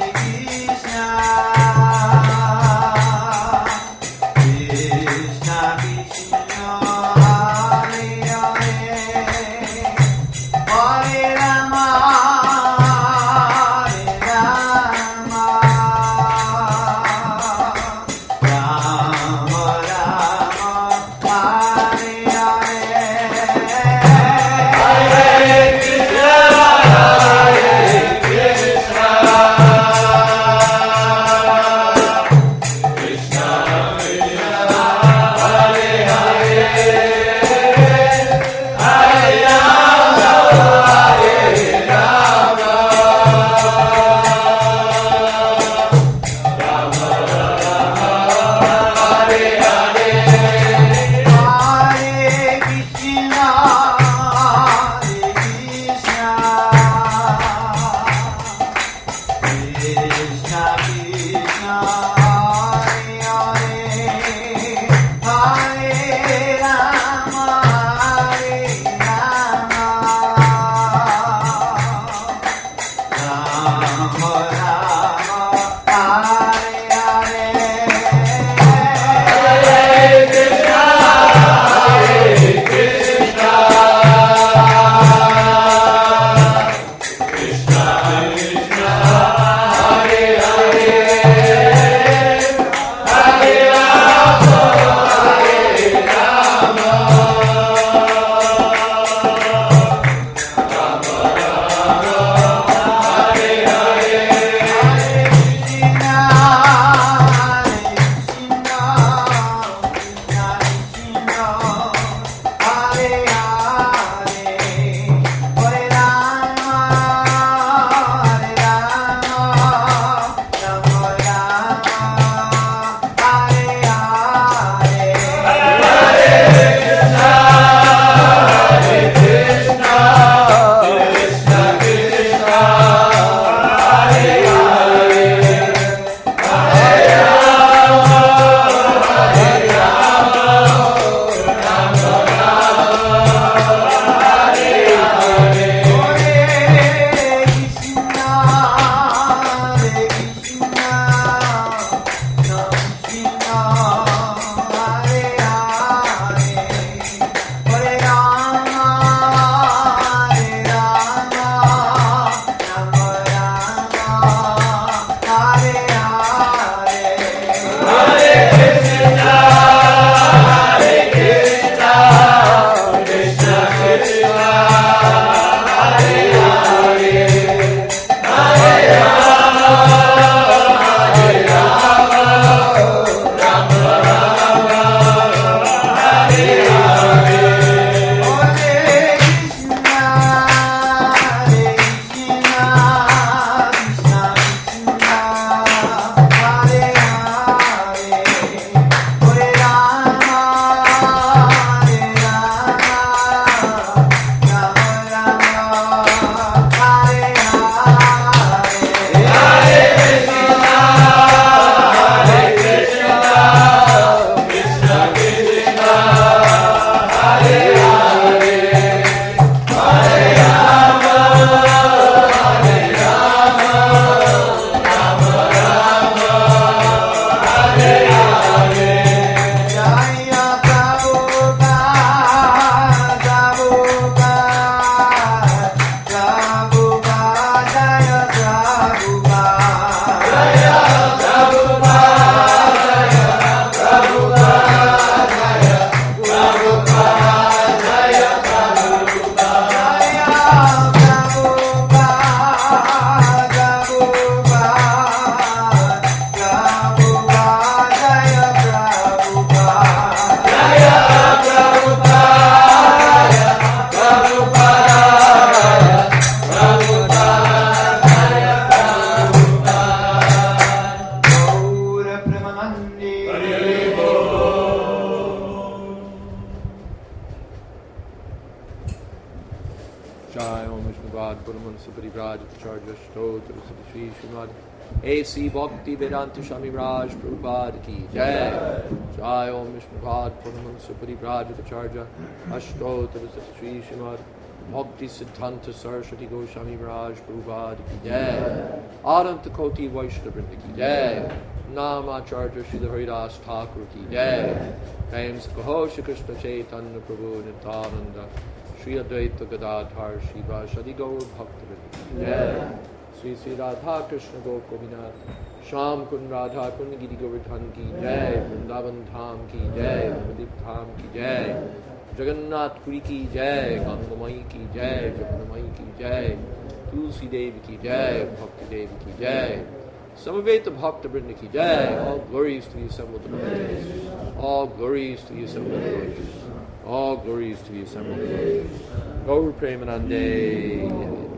Purnamansa Parivrajacharya Stotra Sri Srimad A C Bhakti Vedanta Swami Raj Prabhupada Ki Jai. Jai Om Vishnu Bhad Purnamansa Parivrajacharya Ashtotra Sri Srimad Bhakti Siddhanta Saraswati Goswami Raj Prabhupada Ki Jai. Adanta Koti Vaishnavrinda Ki Jai. Namacharya Srila Haridas Thakur Ki Jai. Names Kaho Krishna Chaitanya Prabhu Nityananda Sri Advaita Gadadhar Shiva Shadi Gaur Bhaktivinoda Ki Jai. Sri Sri Radha Krishna Gopinath Sham Kun Radha Kun Giri Govardhan Ki Jai. Vrindavan Dham Ki Jai. Navadip Dham Ki Jai. Jagannath Puri Ki Jai. Gangamai Ki Jai. Jaganamai Ki Jai. Tulsi Devi Ki Jai. Bhakti Devi Ki Jai. Samaveta Bhakta Vrinda Ki Jai. All glories to the assembled devotees. All glories to the assembled devotees. All glories to the assembled devotees. Gaur Premanande.